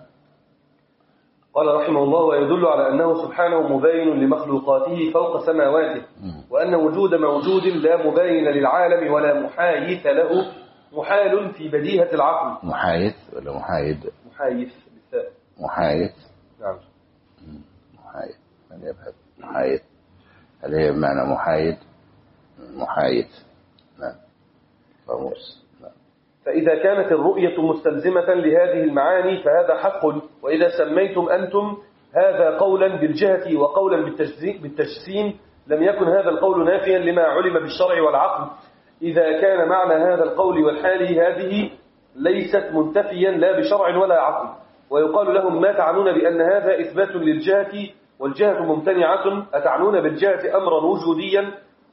قال رحمه الله: ويدل على أنه سبحانه مباين لمخلوقاته فوق سماواته، وأن وجود موجود لا مباين للعالم ولا محايث له محال في بديهة العقل. محايث ولا محايد؟ محايث بالثاء. محايث. نعم. محايث من يبحث محايث، هل هي بمعنى محايد؟ محايث. نعم. فموس. نعم. فإذا كانت الرؤية مستلزمة لهذه المعاني فهذا حق، وإذا سميتم أنتم هذا قولا بالجهة وقولا بالتجسيم لم يكن هذا القول نافيا لما علم بالشرع والعقل، إذا كان معنى هذا القول والحال هذه ليست منتفيا لا بشرع ولا عقل. ويقال لهم: ما تعنون بأن هذا إثبات للجهة والجهة ممتنعة؟ أتعنون بالجهة أمرا وجوديا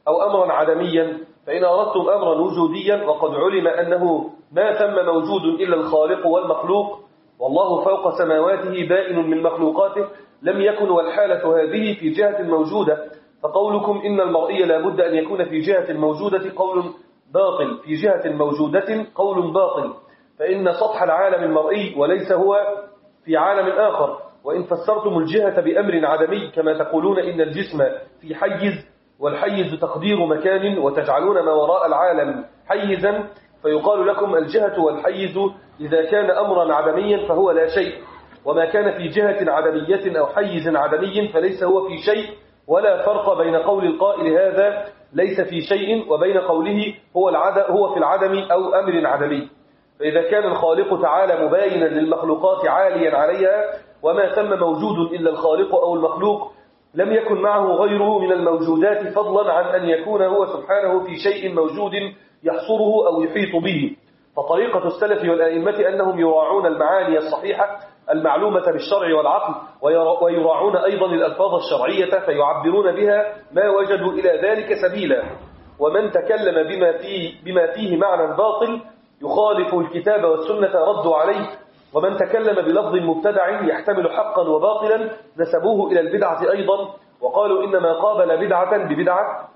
أو أمرا عدميا، فإن أردتم أمرا وجوديا وقد علم أنه ما ثم موجود إلا الخالق والمخلوق، والله فوق سماواته بائن من مخلوقاته، لم يكن والحالة هذه في جهة موجودة، فقولكم إن المرئي لا بد أن يكون في جهة موجودة قول باطل، في جهة موجودة قول باطل، فإن سطح العالم المرئي وليس هو في عالم آخر. وإن فسرتم الجهة بأمر عدمي كما تقولون إن الجسم في حيز، والحيز تقدير مكان، وتجعلون ما وراء العالم حيزا، فيقال لكم الجهة والحيز إذا كان أمرا عدميا فهو لا شيء، وما كان في جهة عدمية أو حيز عدمي فليس هو في شيء، ولا فرق بين قول القائل هذا ليس في شيء وبين قوله هو في العدم أو أمر عدمي. فإذا كان الخالق تعالى مباينا للمخلوقات عاليا عليها، وما ثم موجود إلا الخالق أو المخلوق، لم يكن معه غيره من الموجودات، فضلا عن أن يكون هو سبحانه في شيء موجود يحصره أو يحيط به. فطريقة السلف والأئمة أنهم يراعون المعاني الصحيحة المعلومة بالشرع والعقل، ويراعون أيضا الألفاظ الشرعية فيعبرون بها ما وجدوا إلى ذلك سبيلا. ومن تكلم بما فيه معنى باطل يخالف الكتاب والسنة ردوا عليه، ومن تكلم بلفظ مبتدع يحتمل حقا وباطلا نسبوه إلى البدعة أيضا، وقالوا إنما قابل بدعة ببدعة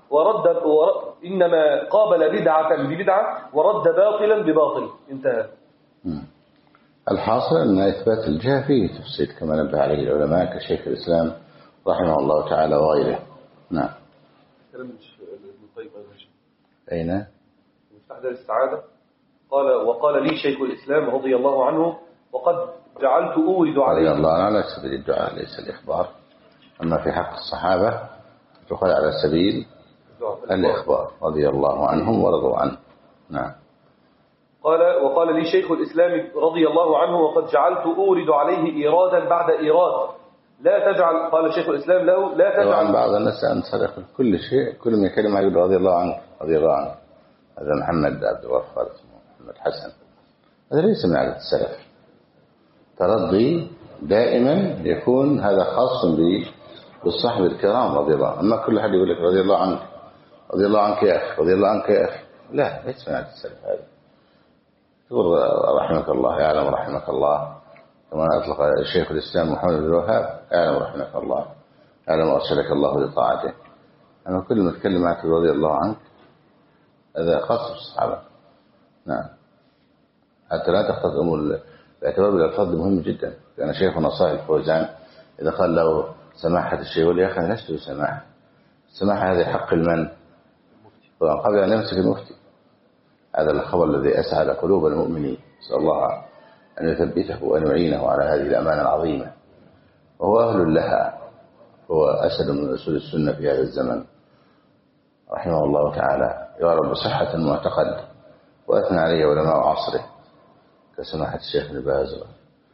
ورد باطلا بباطل. انتهى. الحاصل أن إثبات الجهة فيه تفصيل كما نبه عليه العلماء كشيخ الإسلام رحمه الله تعالى وغيره. نعم. كلام ابن القيم أين؟ مفتاح دار السعادة وقال لي شيخ الإسلام رضي الله عنه وقد جعلت أورد عليه. رضي الله عنه على سبيل الدعاء ليس الإخبار، أما في حق الصحابة تقول على سبيل الإخبار رضي الله عنهم ورضوا عنه. نعم. وقال لي شيخ الإسلام رضي الله عنه وقد جعلت أورد عليه إيرادا بعد إيراد، لا تجعل، قال شيخ الإسلام له لا تجعل. طبعا بعض الناس أنصر كل شيء، كل من كلمة يقول رضي الله عنه رضي الله عنه. هذا محمد عبد الغفار اسمه محمد حسن، هذا ليس من عادة السلف. ترضي دائما يكون هذا خاص بالصحب الكرام رضي الله عنه. أما كل حد يقول لك رضي الله عنك، رضي الله عنك يا أخي، رضي الله عنك يا أخي، لا ليس من عادة السلف هذا. تقول رحمك الله، يعلم رحمك الله، كما أطلق الشيخ الإسلام محمد بن الوهاب يعلم رحمك الله، يعلم أرشدك الله لطاعته. أما كل ما تكلم معك رضي الله عنك هذا خاص بالصحابة. نعم. حتى لا تخطط أمور الاعتبار بالألفاظ مهم جدا. كان شيخنا صالح الفوزان إذا قال له سماحة الشيخ يقول يا أخي أنا لست بسماحة، السماحة هذه حق المن قبل أن يمسك المفتي. هذا الخبر الذي أسعد قلوب المؤمنين، نسأل الله أن يثبته وأن يعينه على هذه الأمانة العظيمة، وهو أهل لها، هو أسد من أسود السنة في هذا الزمن رحمه الله تعالى، يا رب صحة المعتقد. وأثنى عليه علماء عصره كسماحة الشيخ ابن باز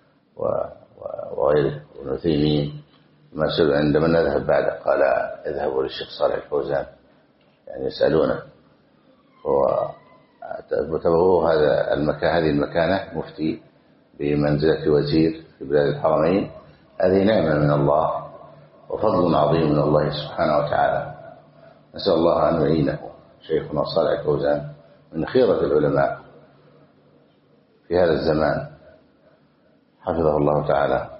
وغيره وابن عثيمين. ما سئل عندما نذهب بعده قال اذهبوا للشيخ صالح الفوزان، يعني يسألونه، وتبوه هذا المكان، هذه المكانة مفتي بمنزلة وزير في بلاد الحرمين، هذه نعمة من الله وفضل عظيم من الله سبحانه وتعالى. نسأل الله أن يعينه شيخنا صالح الفوزان من خيرة العلماء في هذا الزمان حفظه الله تعالى.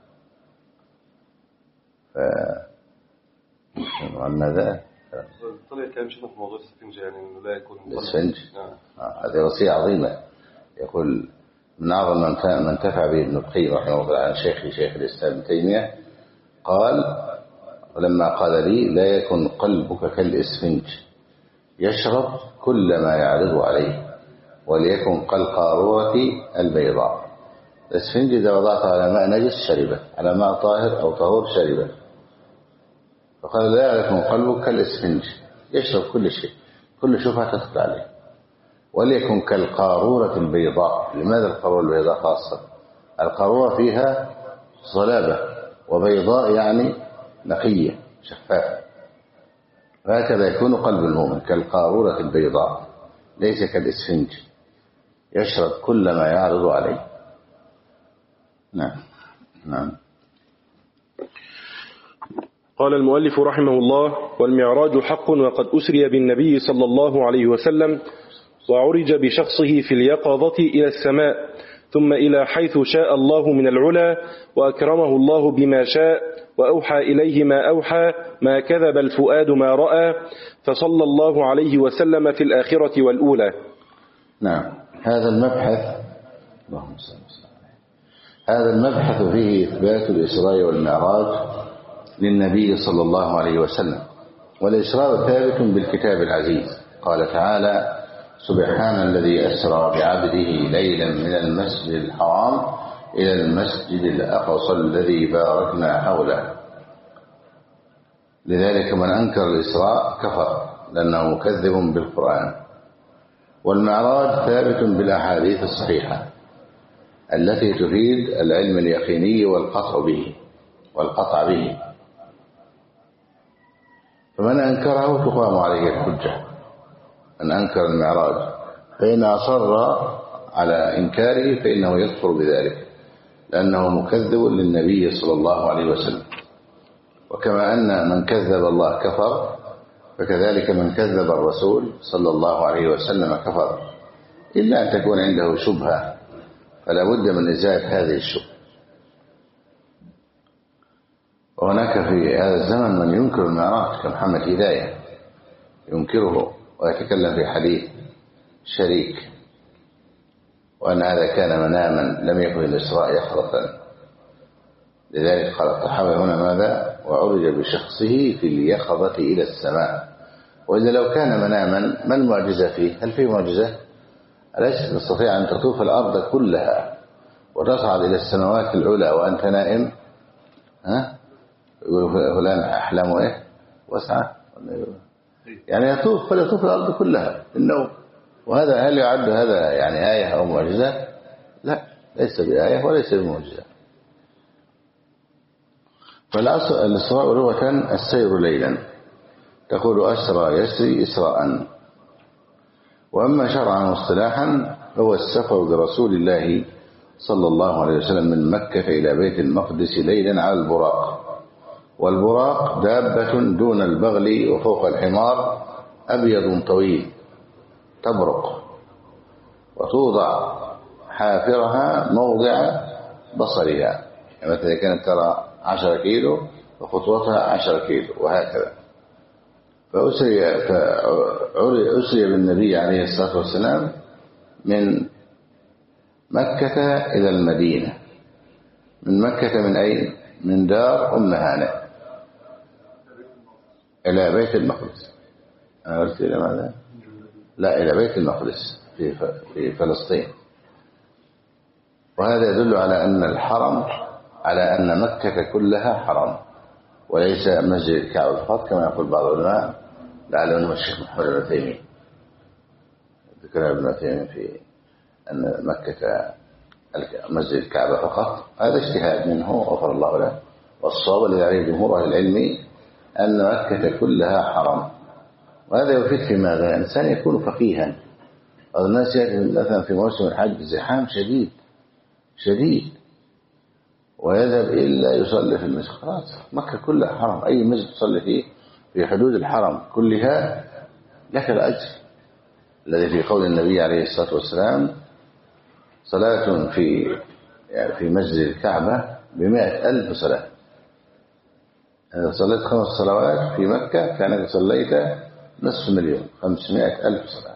ماذا؟ طلع كلام شيخنا في موضوع السفنج، يعني انه لا يكون السفنج. هذه وصية عظيمة. يقول من أعظم من انتفع به ابن القيم رحمه الله عن شيخ الإسلام ابن تيمية قال ولما قال لي لا يكن قلبك كالإسفنج يشرب كل ما يعرض عليه وليكن كالقارورة البيضاء. الإسفنج إذا وضعته على ماء نجس شربه، على ماء طاهر أو طهور شربه. فقال لا يكن قلبك كالإسفنج يشرب كل شيء، كل شبهة تدخل عليه. وليكن كالقارورة البيضاء. لماذا القارورة البيضاء خاصة؟ القارورة فيها صلابة، وبيضاء يعني نقية شفافة. وهكذا يكون قلب المؤمن كالقارورة البيضاء ليس كالإسفنج يشرب كل ما يعرض عليه. نعم. قال المؤلف رحمه الله: والمعراج حق وقد أسري بالنبي صلى الله عليه وسلم وعرج بشخصه في اليقظة إلى السماء ثم إلى حيث شاء الله من العلا وأكرمه الله بما شاء وأوحى إليه ما أوحى ما كذب الفؤاد ما رأى فصلى الله عليه وسلم في الآخرة والأولى. نعم. هذا المبحث فيه إثبات الإسراء والمعراج للنبي صلى الله عليه وسلم. والإسراء ثابت بالكتاب العزيز. قال تعالى: سبحان الذي أسرى بعبده ليلا من المسجد الحرام إلى المسجد الأقصى الذي باركنا حوله. لذلك من أنكر الإسراء كفر لأنه مكذب بالقرآن. والمعراج ثابت بالأحاديث الصحيحة التي تفيد العلم اليقيني والقطع به فمن أنكره تقام عليه الحجة. من أنكر المعراج فإن أصر على إنكاره فإنه يكفر بذلك لأنه مكذب للنبي صلى الله عليه وسلم. وكما أن من كذب الله كفر فكذلك من كذب الرسول صلى الله عليه وسلم كفر إلا أن تكون عنده شبهة فلا بد من إزالة هذه الشبهة. وهناك في هذا الزمن من ينكر المعراج كمحمد هداية ينكره ويتكلم في حديث شريك وأن هذا كان مناما لم يكن الإسراء يقظة. لذلك قال الطحاوي هنا ماذا؟ وعرج بشخصه في اليقظة إلى السماء. وإذا لو كان مناما ما المعجزة فيه؟ هل فيه معجزة؟ أليس تستطيع أن تطوف الأرض كلها وتصعد إلى السماوات العلى وأنت نائم؟ يقول فلان أحلامه إيه؟ واسعة يعني يطوف فليطوف الأرض كلها النوم. وهذا هل يعد هذا يعني آية أو معجزة؟ لا، ليس بآية وليس بمعجزة. فالإسراء لغة السير ليلا، تقول أسرى يسري إسراء. وأما شرعا واصطلاحا هو السفر برسول الله صلى الله عليه وسلم من مكة إلى بيت المقدس ليلا على البراق. والبراق دابة دون البغل وفوق الحمار أبيض طويل تبرق وتوضع حافرها موضع بصرها. يعني مثلا كانت ترى 10 كيلو وخطوتها 10 كيلو وهكذا. فأسري بالنبي عليه الصلاة والسلام من مكة إلى المدينة. من مكة من أين؟ من دار أم هانئ إلى بيت المقدس. أنا قلت إلى ماذا؟ لا، إلى بيت المقدس في فلسطين. وهذا يدل على أن الحرم، على أن مكة كلها حرم وليس مسجد الكعبة فقط كما يقول بعض العلماء، لعله الشيخ محمد بن تيمية ذكر ابن تيمية في أن مكة مسجد الكعبة فقط. هذا اجتهاد منه غفر الله له. والصواب الذي عليه جمهور أهل العلم أن مكة كلها حرم. وهذا يفيد في ماذا؟ الإنسان يكون فقيها. بعض الناس يأتي مثلا في موسم الحج زحام شديد ويذهب إلا يصلي في المسجد. خلاص مكة كلها حرم، أي مسجد تصلي فيه في حدود الحرم كلها لك الأجر الذي في قول النبي عليه الصلاة والسلام: صلاة في مسجد الكعبة ب100,000 صلاة. إذا صليت 5 صلوات في مكة كانك صليت 500,000 صلاة.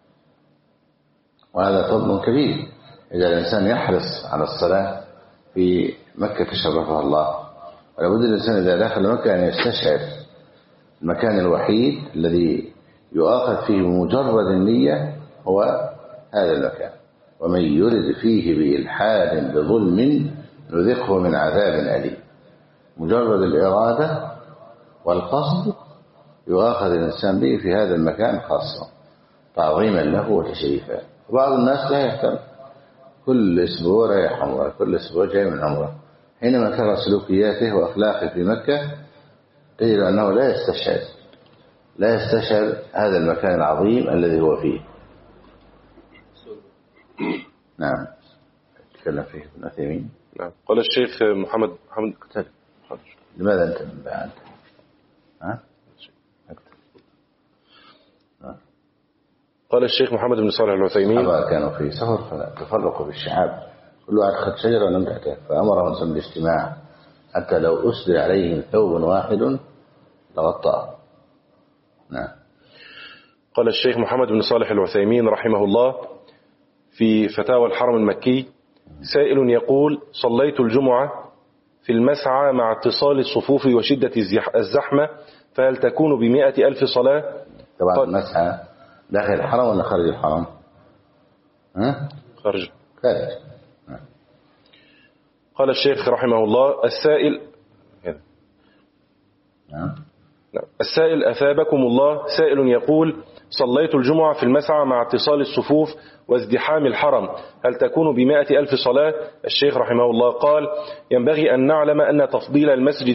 وهذا فضل كبير إذا الإنسان يحرص على الصلاة في مكة شرفها الله. ولابد الإنسان إذا دخل مكة أن يستشعر المكان الوحيد الذي يؤاخذ فيه بمجرد النية هو هذا المكان. ومن يرد فيه بإلحاد بظلم نذقه من عذاب أليم. مجرد الإرادة والقصد يؤاخذ الإنسان به في هذا المكان خاصة تعظيما له وتشريفا. وبعض الناس لا يهتم، كل أسبوع رايح عمره، كل أسبوع جاي من عمره. حينما ترى سلوكياته وأخلاقه في مكة تجد أنه لا يستشعر هذا المكان العظيم الذي هو فيه. نعم. تكلم فيه ابن تيمية. نعم. قال الشيخ محمد لماذا أنت من بعد؟ ها؟ قال الشيخ محمد بن صالح العثيمين كانوا في سفر فتفرقوا بالشعاب، كل واحد خد شجرة ونام تحتها، فأمرهم صلى بالاجتماع حتى لو أسدل عليهم ثوب واحد لغطاه. نعم. قال الشيخ محمد بن صالح العثيمين رحمه الله في فتاوى الحرم المكي: سائل يقول: صليت الجمعة في المسعى مع اتصال الصفوف وشدة الزحمة، فهل تكون ب100,000 صلاة؟ طبعا المسعى داخل الحرم ولا خارج الحرم؟ ها؟ خارج. قال الشيخ رحمه الله: السائل أثابكم الله، سائل يقول: صليت الجمعة في المسعى مع اتصال الصفوف وازدحام الحرم، هل تكون ب100,000 صلاة؟ الشيخ رحمه الله قال: ينبغي أن نعلم أن تفضيل المسجد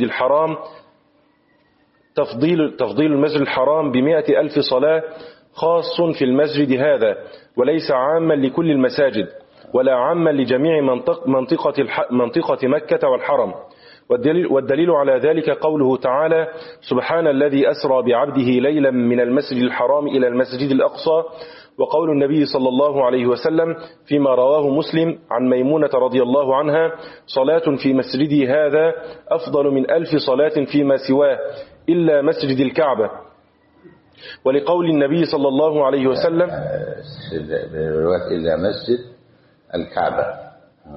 الحرام ب100,000 صلاة خاص في المسجد هذا، وليس عاما لكل المساجد، ولا عاما لجميع منطقة مكة والحرم. والدليل على ذلك قوله تعالى: سبحان الذي أسرى بعبده ليلا من المسجد الحرام إلى المسجد الأقصى، وقول النبي صلى الله عليه وسلم فيما رواه مسلم عن ميمونة رضي الله عنها: صلاة في مسجدي هذا أفضل من 1000 صلاة فيما سواه إلا مسجد الكعبة. ولقول النبي صلى الله عليه وسلم إلا مسجد الكعبة.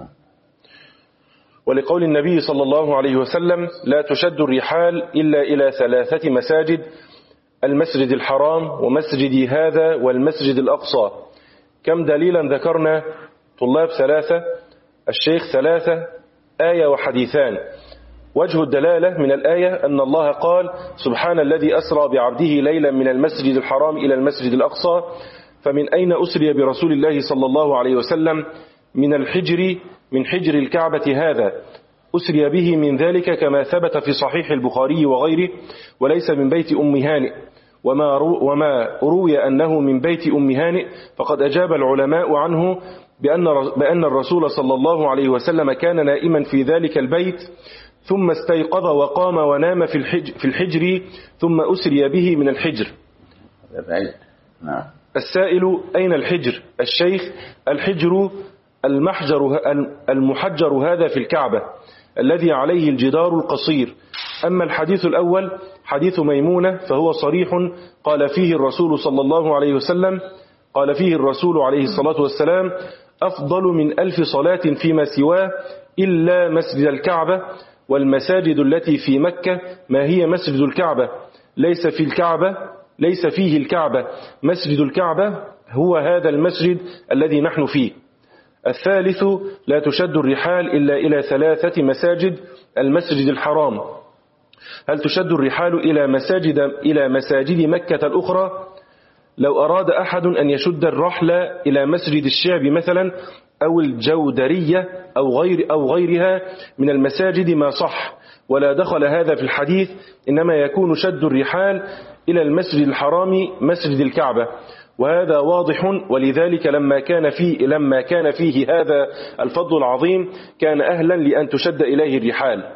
ولقول النبي صلى الله عليه وسلم: لا تشد الرحال إلا إلى 3 مساجد: المسجد الحرام ومسجدي هذا والمسجد الأقصى. كم دليلا ذكرنا طلاب؟ 3. الشيخ 3 آية وحديثان. وجه الدلالة من الآية أن الله قال: سبحان الذي أسرى بعبده ليلا من المسجد الحرام إلى المسجد الأقصى. فمن أين أسري برسول الله صلى الله عليه وسلم؟ من حجر الكعبة هذا، أسري به من ذلك كما ثبت في صحيح البخاري وغيره، وليس من بيت أم هانئ. وما روي أنه من بيت أم هانئ فقد أجاب العلماء عنه بأن الرسول صلى الله عليه وسلم كان نائما في ذلك البيت، ثم استيقظ وقام ونام في الحجر، ثم أسري به من الحجر. السائل: أين الحجر؟ الشيخ: الحجر المحجر هذا في الكعبة الذي عليه الجدار القصير. أما الحديث الأول حديث ميمونة فهو صريح، قال فيه الرسول عليه الصلاة والسلام: أفضل من 1000 صلاة فيما سواه إلا مسجد الكعبة، والمساجد التي في مكة ما هي مسجد الكعبة، ليس فيه الكعبة، مسجد الكعبة هو هذا المسجد الذي نحن فيه. الثالث: لا تشد الرحال إلا إلى 3 مساجد: المسجد الحرام. هل تشد الرحال إلى مساجد مكة الأخرى؟ لو أراد أحد أن يشد الرحل إلى مسجد الشعب مثلا أو الجودرية أو غيرها من المساجد ما صح، ولا دخل هذا في الحديث، إنما يكون شد الرحال إلى المسجد الحرام مسجد الكعبة، وهذا واضح. ولذلك لما كان فيه هذا الفضل العظيم كان أهلا لأن تشد إليه الرحال.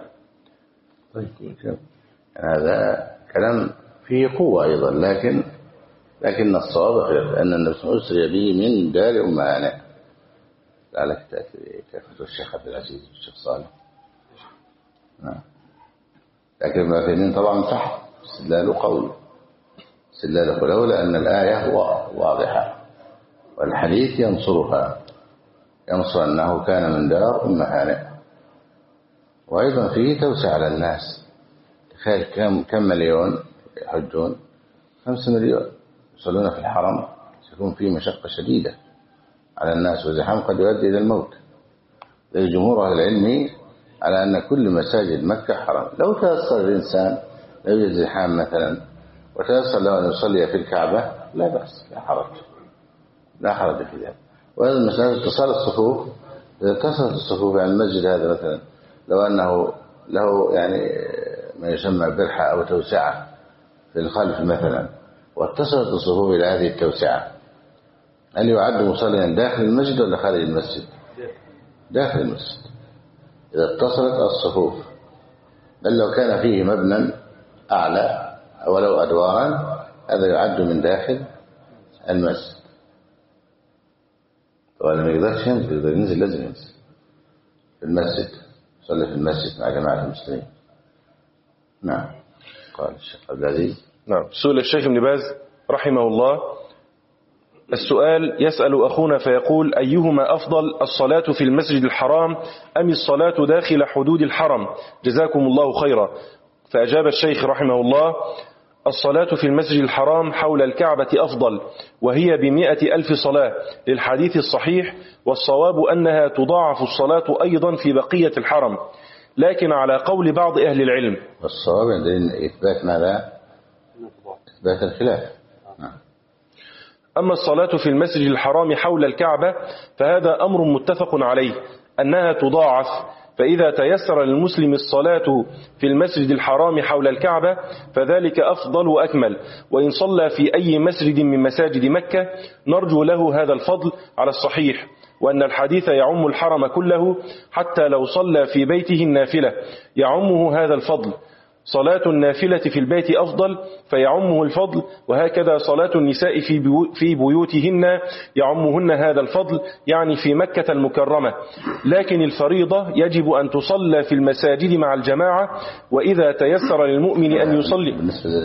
هذا كلام فيه قوة أيضا، لكن الصواب أن النبي أسري به من دار أم هانئ. لعلك تأتي كيف الشيخ عبد العزيز والشيخ صالح. نعم. لكن ابن عثيمين طبعا صح، استدلاله قوي، استدلاله لولا أن الآية واضحة والحديث ينصر أنه كان من دار أم هانئ. وأيضا فيه توسع على الناس. تخيل كم مليون يحجون؟ 5 مليون يصلون في الحرم، سيكون فيه مشقة شديدة على الناس، وزحام قد يؤدي إلى الموت. جمهور أهل العلم على أن كل مساجد مكة حرم. لو تيسر الإنسان، لو يوجد زحام مثلا وتيسر له أن يصلي في الكعبة لا بأس، لا حرج في ذلك. وهذا المسألة اتصال الصفوف، إذا اتصلت الصفوف عن المسجد هذا مثلا، لو أنه له يعني ما يسمى برحة أو توسعة في الخلف مثلا، واتصلت الصفوف إلى هذه التوسعة، هل يعد مصليا داخل المسجد ولا خارج المسجد؟ داخل المسجد. إذا اتصلت الصفوف، بل لو كان فيه مبنى أعلى ولو أدوارا هذا يعد من داخل المسجد. طبعا ما يقدرش ينزل لازم ينزل في المسجد، يصلي في المسجد مع جماعة المسلمين. نعم. قال الشيخ عبد العزيز. نعم. سئل الشيخ ابن باز رحمه الله السؤال، يسأل أخونا فيقول: أيهما أفضل، الصلاة في المسجد الحرام أم الصلاة داخل حدود الحرم؟ جزاكم الله خيرا. فأجاب الشيخ رحمه الله: الصلاة في المسجد الحرام حول الكعبة أفضل، وهي ب100,000 صلاة للحديث الصحيح، والصواب أنها تضاعف الصلاة أيضا في بقية الحرم، لكن على قول بعض أهل العلم. والصواب عندنا إثبات ماذا؟ إثبات الخلاف. أما الصلاة في المسجد الحرام حول الكعبة فهذا أمر متفق عليه أنها تضاعف، فإذا تيسر للمسلم الصلاة في المسجد الحرام حول الكعبة فذلك أفضل وأكمل، وإن صلى في أي مسجد من مساجد مكة نرجو له هذا الفضل على الصحيح، وأن الحديث يعم الحرم كله، حتى لو صلى في بيته النافلة يعمه هذا الفضل. صلاة النافلة في البيت أفضل فيعمه الفضل، وهكذا صلاة النساء في بيوتهن يعمهن هذا الفضل، يعني في مكة المكرمة. لكن الفريضة يجب أن تصلى في المساجد مع الجماعة، وإذا تيسر للمؤمن أن يصلي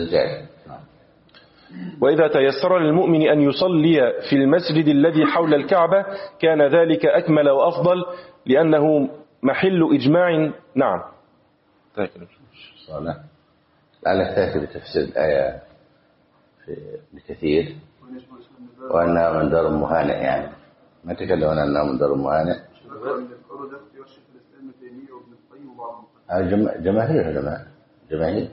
في المسجد الذي حول الكعبة كان ذلك أكمل وأفضل، لأنه محل إجماع. نعم. لعلك تأتي بتفسير الآية بكثير، وأنها من دار مهانئ، يعني ما تكلمون أنها من دار مهانئ. جماهير العلماء، جماهير.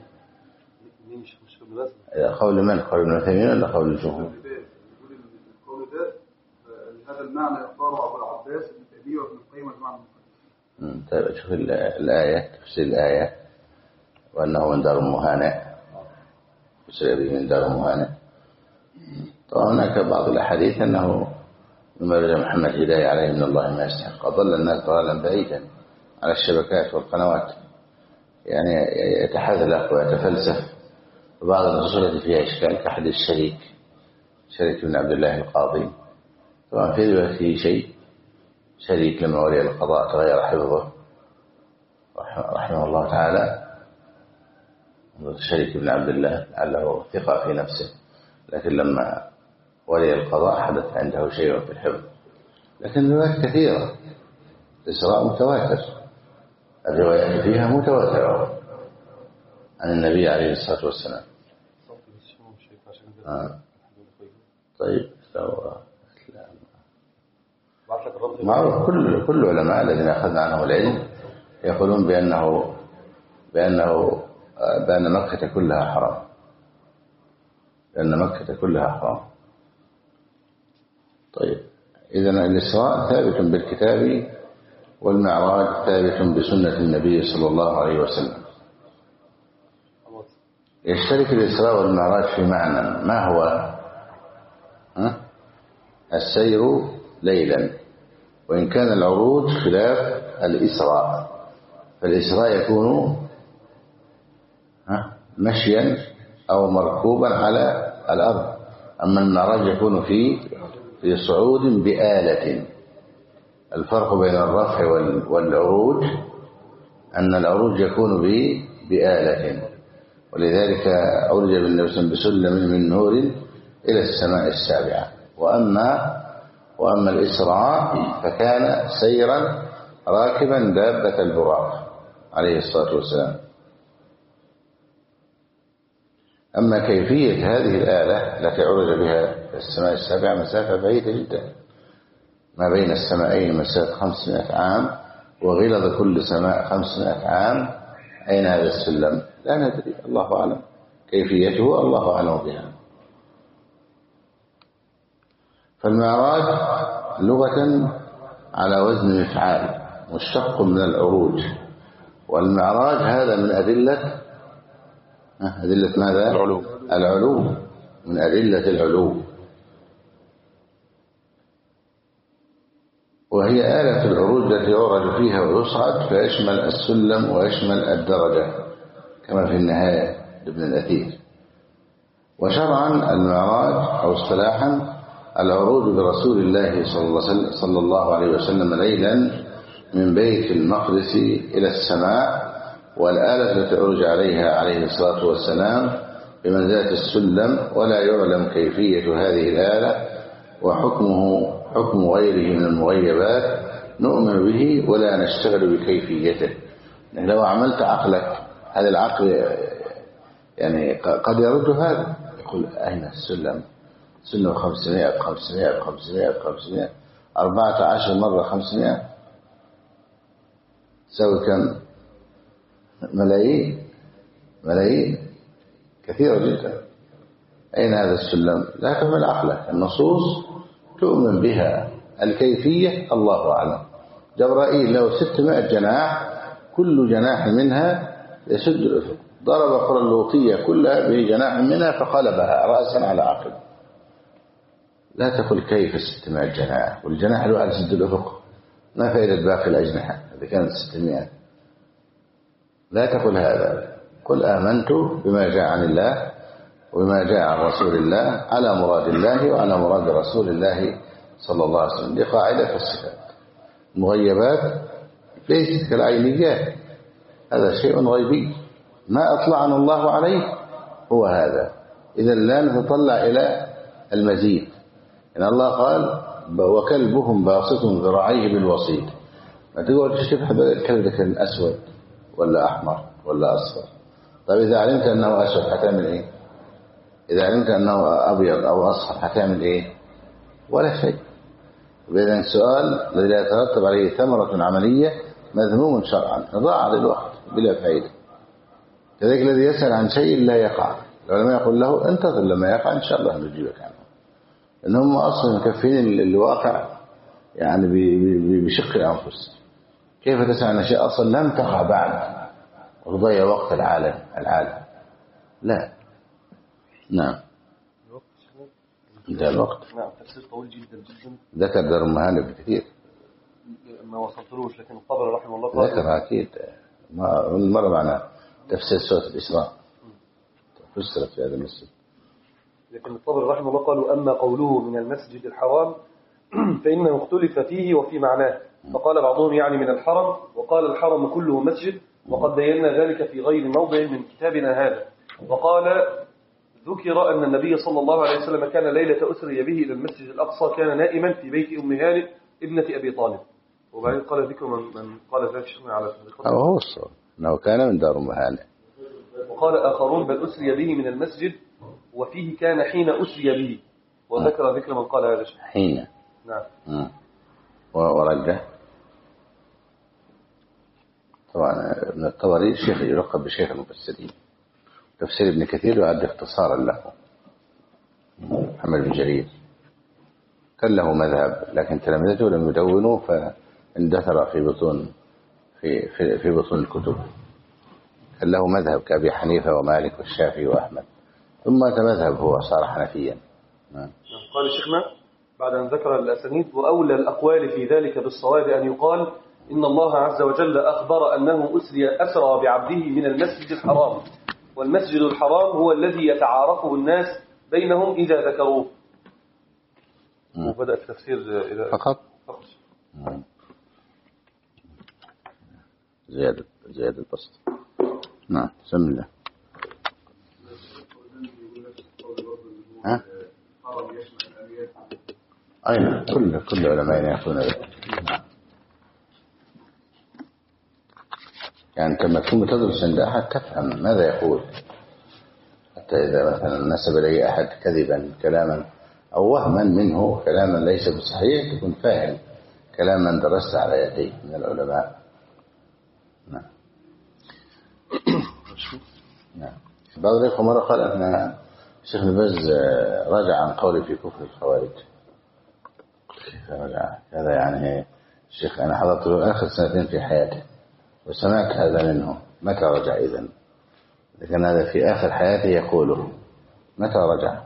قول من؟ قول ابن عثيمين ولا قول الجمهور؟ القول ده هذا المعنى يختاره أبو العباس ابن تيمية وابن القيم والجماعة المقدسة. طيب شوف الآية، تفسير الآية وأنه من دار مهانئ، يسري من دار مهانئ. طبعا هناك بعض الأحاديث أنه مما رجع محمد هداية عليه من الله ما يستحق، أضل الناس ضلالا بعيدا على الشبكات والقنوات، يعني يتحذلق ويتفلسف. وبعض النصوص التي فيها إشكال كحديث شريك بن عبد الله القاضي، طبعا في شيء شريك لما ولي القضاء تغير حفظه رحمه الله تعالى، شريك بن عبد الله لعله ثقة في نفسه، لكن لما ولي القضاء حدث عنده شيء في الحفظ. لكن الروايات كثيرة، الإسراء متواتر، الروايات فيها متواترة عن النبي عليه الصلاة والسلام. طيب معروف كل علماء الذين أخذنا عنهم العلم يقولون بأن مكة كلها حرام، لأن مكة كلها حرام. طيب إذن الإسراء ثابت بالكتاب، والمعراج ثابت بسنة النبي صلى الله عليه وسلم. يشترك الإسراء والمعراج في معنى، ما هو؟ السير ليلا، وإن كان العروج خلاف الإسراء، فالإسراء يكون مشيا أو مركوبا على الأرض، أما المعراج يكون في صعود بآلة. الفرق بين الرفع والعروج أن العروج يكون بآلة، ولذلك عرج بالنبي صلى الله عليه وسلم بسلم من نور إلى السماء السابعة. وأما الإسراء فكان سيرا راكبا دابة البراق عليه الصلاة والسلام. أما كيفية هذه الآلة التي عرج بها السماء السابعة مسافة بعيدة جدا، ما بين السمائين مسافة 500 عام، وغلظ كل سماء 500 عام. أين هذا السلم؟ لا ندري، الله أعلم كيفيته، الله أعلم بها. فالمعراج لغة على وزن مفعال، مشتق من العروج، والمعراج هذا من أدلة ماذا؟ العلو، من أدلة العلو، وهي آلة العروج التي يعرج فيها ويصعد، فيشمل السلم ويشمل الدرجة، كما في النهاية لابن الأثير. وشرعا المعراج أو اصطلاحا العروج برسول الله صلى الله عليه وسلم ليلا من بيت المقدس إلى السماء، والآلة التي عرج عليها عليه الصلاة والسلام بمنزلة السلم، ولا يعلم كيفية هذه الآلة وحكمه حكم غيره من المغيبات، نؤمن به ولا نشتغل بكيفيته. يعني لو عملت عقلك، هذا العقل يعني قد يرد هذا، يقول أين السلم؟ سلم 500 500 500 500 14 مرة 500 تساوي كم؟ ملايين كثيرة جدا. أين هذا السلم؟ لا تحمل عقلك، النصوص تؤمن بها، الكيفية الله أعلم. جبرائيل له 600 جناح، كل جناح منها يسد الأفق، ضرب قرى اللوطية كلها بجناح منها فقلبها رأسا على عقل. لا تقل كيف 600 جناح، والجناح الواحد يسد الأفق، ما فائدة باقي الأجنحة إذا كانت 600؟ لا تقل هذا، قل آمنت بما جاء عن الله وبما جاء عن رسول الله على مراد الله وعلى مراد رسول الله صلى الله عليه وسلم. دي قاعدة في الصفات. المغيبات ليست كالعينيات، هذا شيء غيبي ما أطلعنا الله عليه هو هذا. إذا لا نتطلع إلى المزيد. إن الله قال وكلبهم باسط ذراعيه بالوسيط، ما تقول تشوف الكلب ده كان أسود ولا أحمر ولا أصفر. طيب إذا علمت أنه أسود هتعمل إيه؟ إذا علمت أنه أبيض أو أصفر هتعمل إيه؟ ولا شيء. إذن السؤال الذي لا يترتب عليه ثمرة عملية مذموم شرعا، ضاع للوقت بلا فائدة. كذلك الذي يسأل عن شيء لا يقع، لما يقول له انتظر لما يقع إن شاء الله نجيبك عنه، إنهم أصلا مكفين الواقع يعني بشق الأنفس. كيف تسأل عن أشياء أصلا لم تقع بعد وتضيع وقت العالم؟ لا. نعم ده الوقت. نعم تفسير طويل جدا جدا، ذكر دار المهانة بكثير، ما وصلتلوش، لكن الطبري رحمه الله قال ذكر أكيد مرة معنا تفسير سورة الإسراء فسرت في هذا المسجد. لكن الطبري رحمه الله قالوا أما قوله من المسجد الحرام فإنه اختلف فيه وفي معناه، فقال بعضهم يعني من الحرم، وقال الحرم كله مسجد، وقد بينا ذلك في غير موضع من كتابنا هذا. وقال ذكر أن النبي صلى الله عليه وسلم كان ليلة أسري به إلى المسجد الأقصى كان نائما في بيت أم هانئ ابنة أبي طالب. وبعدين قال ذكر من قال ذلك شيخنا على هو الصوت أنه كان من دار أم هانئ. وقال آخرون بل أسري به من المسجد، وفيه كان حين أسري به، وذكر ذكر من قال هذا الشيء حين. نعم. ورجع طبعا ابن الطبري شيخ يلقب بشيخ المفسرين. تفسير ابن كثير يعد اختصارا له. محمد بن جرير كان له مذهب، لكن تلامذته لم يدونوا فاندثر في بطون الكتب. كان له مذهب كأبي حنيفة ومالك والشافعي وأحمد، ثم تمذهب هو صار حنفيا. قال شيخنا بعد أن ذكر الأسانيد وأولى الأقوال في ذلك بالصواب أن يقال إن الله عز وجل أخبر أنه أسرى بعبده من المسجد الحرام، والمسجد الحرام هو الذي يتعارفه الناس بينهم إذا ذكروه. وبدأ التفسير فقط زيادة البسط. نعم بسم الله. أين كل علماء يأخذون به. يعني كما تكون تدرس عند أحد تفهم ماذا يقول، حتى إذا مثلا نسب إليه أحد كذبا كلاما أو وهما منه كلاما ليس بصحيح تكون فاهم كلاما درست على يديه من العلماء. نعم. بعض الإخوة مرة قال أن الشيخ ابن باز رجع عن قولي في كفر الخوارج. كيف رجع؟ هذا يعني الشيخ أنا حضرت له آخر 2 سنين في حياته وسمعت هذا منه. متى رجع إذن؟ لكن هذا في آخر حياته يقوله. متى رجع؟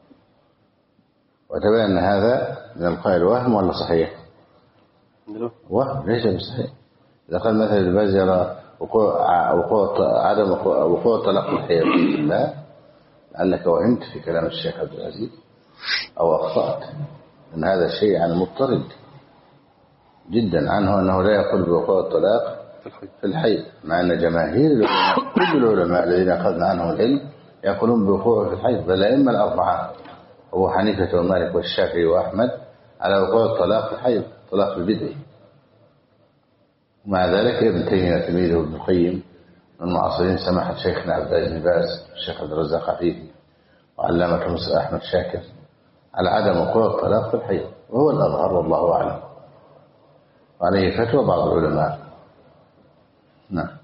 وتبين أن هذا من القائل وهم ولا صحيح؟ وهم ليس بصحيح. إذا قال مثلا ابن باز يرى عدم وقوع طلاق الحيض لا، لعلك وهمت في كلام الشيخ عبد العزيز أو أخطأت، أن هذا الشيء يعني مضطرد جدا عنه أنه لا يقول بوقوع الطلاق في الحيض، مع أن جماهير العلماء كل العلماء الذين أخذنا عنهم العلم يقولون بوقوعه في الحيض، بل الأئمة الأربعة أبو حنيفة ومالك والشافعي وأحمد على وقوع الطلاق في الحيض، طلاق البدء. ومع ذلك ابن تيمية تلميذه ابن القيم من المعاصرين سماحة شيخنا عبد العزيز بن باز الشيخ عبد الرزاق عفيفي وعلامة مصر أحمد شاكر على عدم وقوع الطلاق في الحيض، وهو الأظهر والله أعلم، وعليه فتوى بعض العلماء. نعم.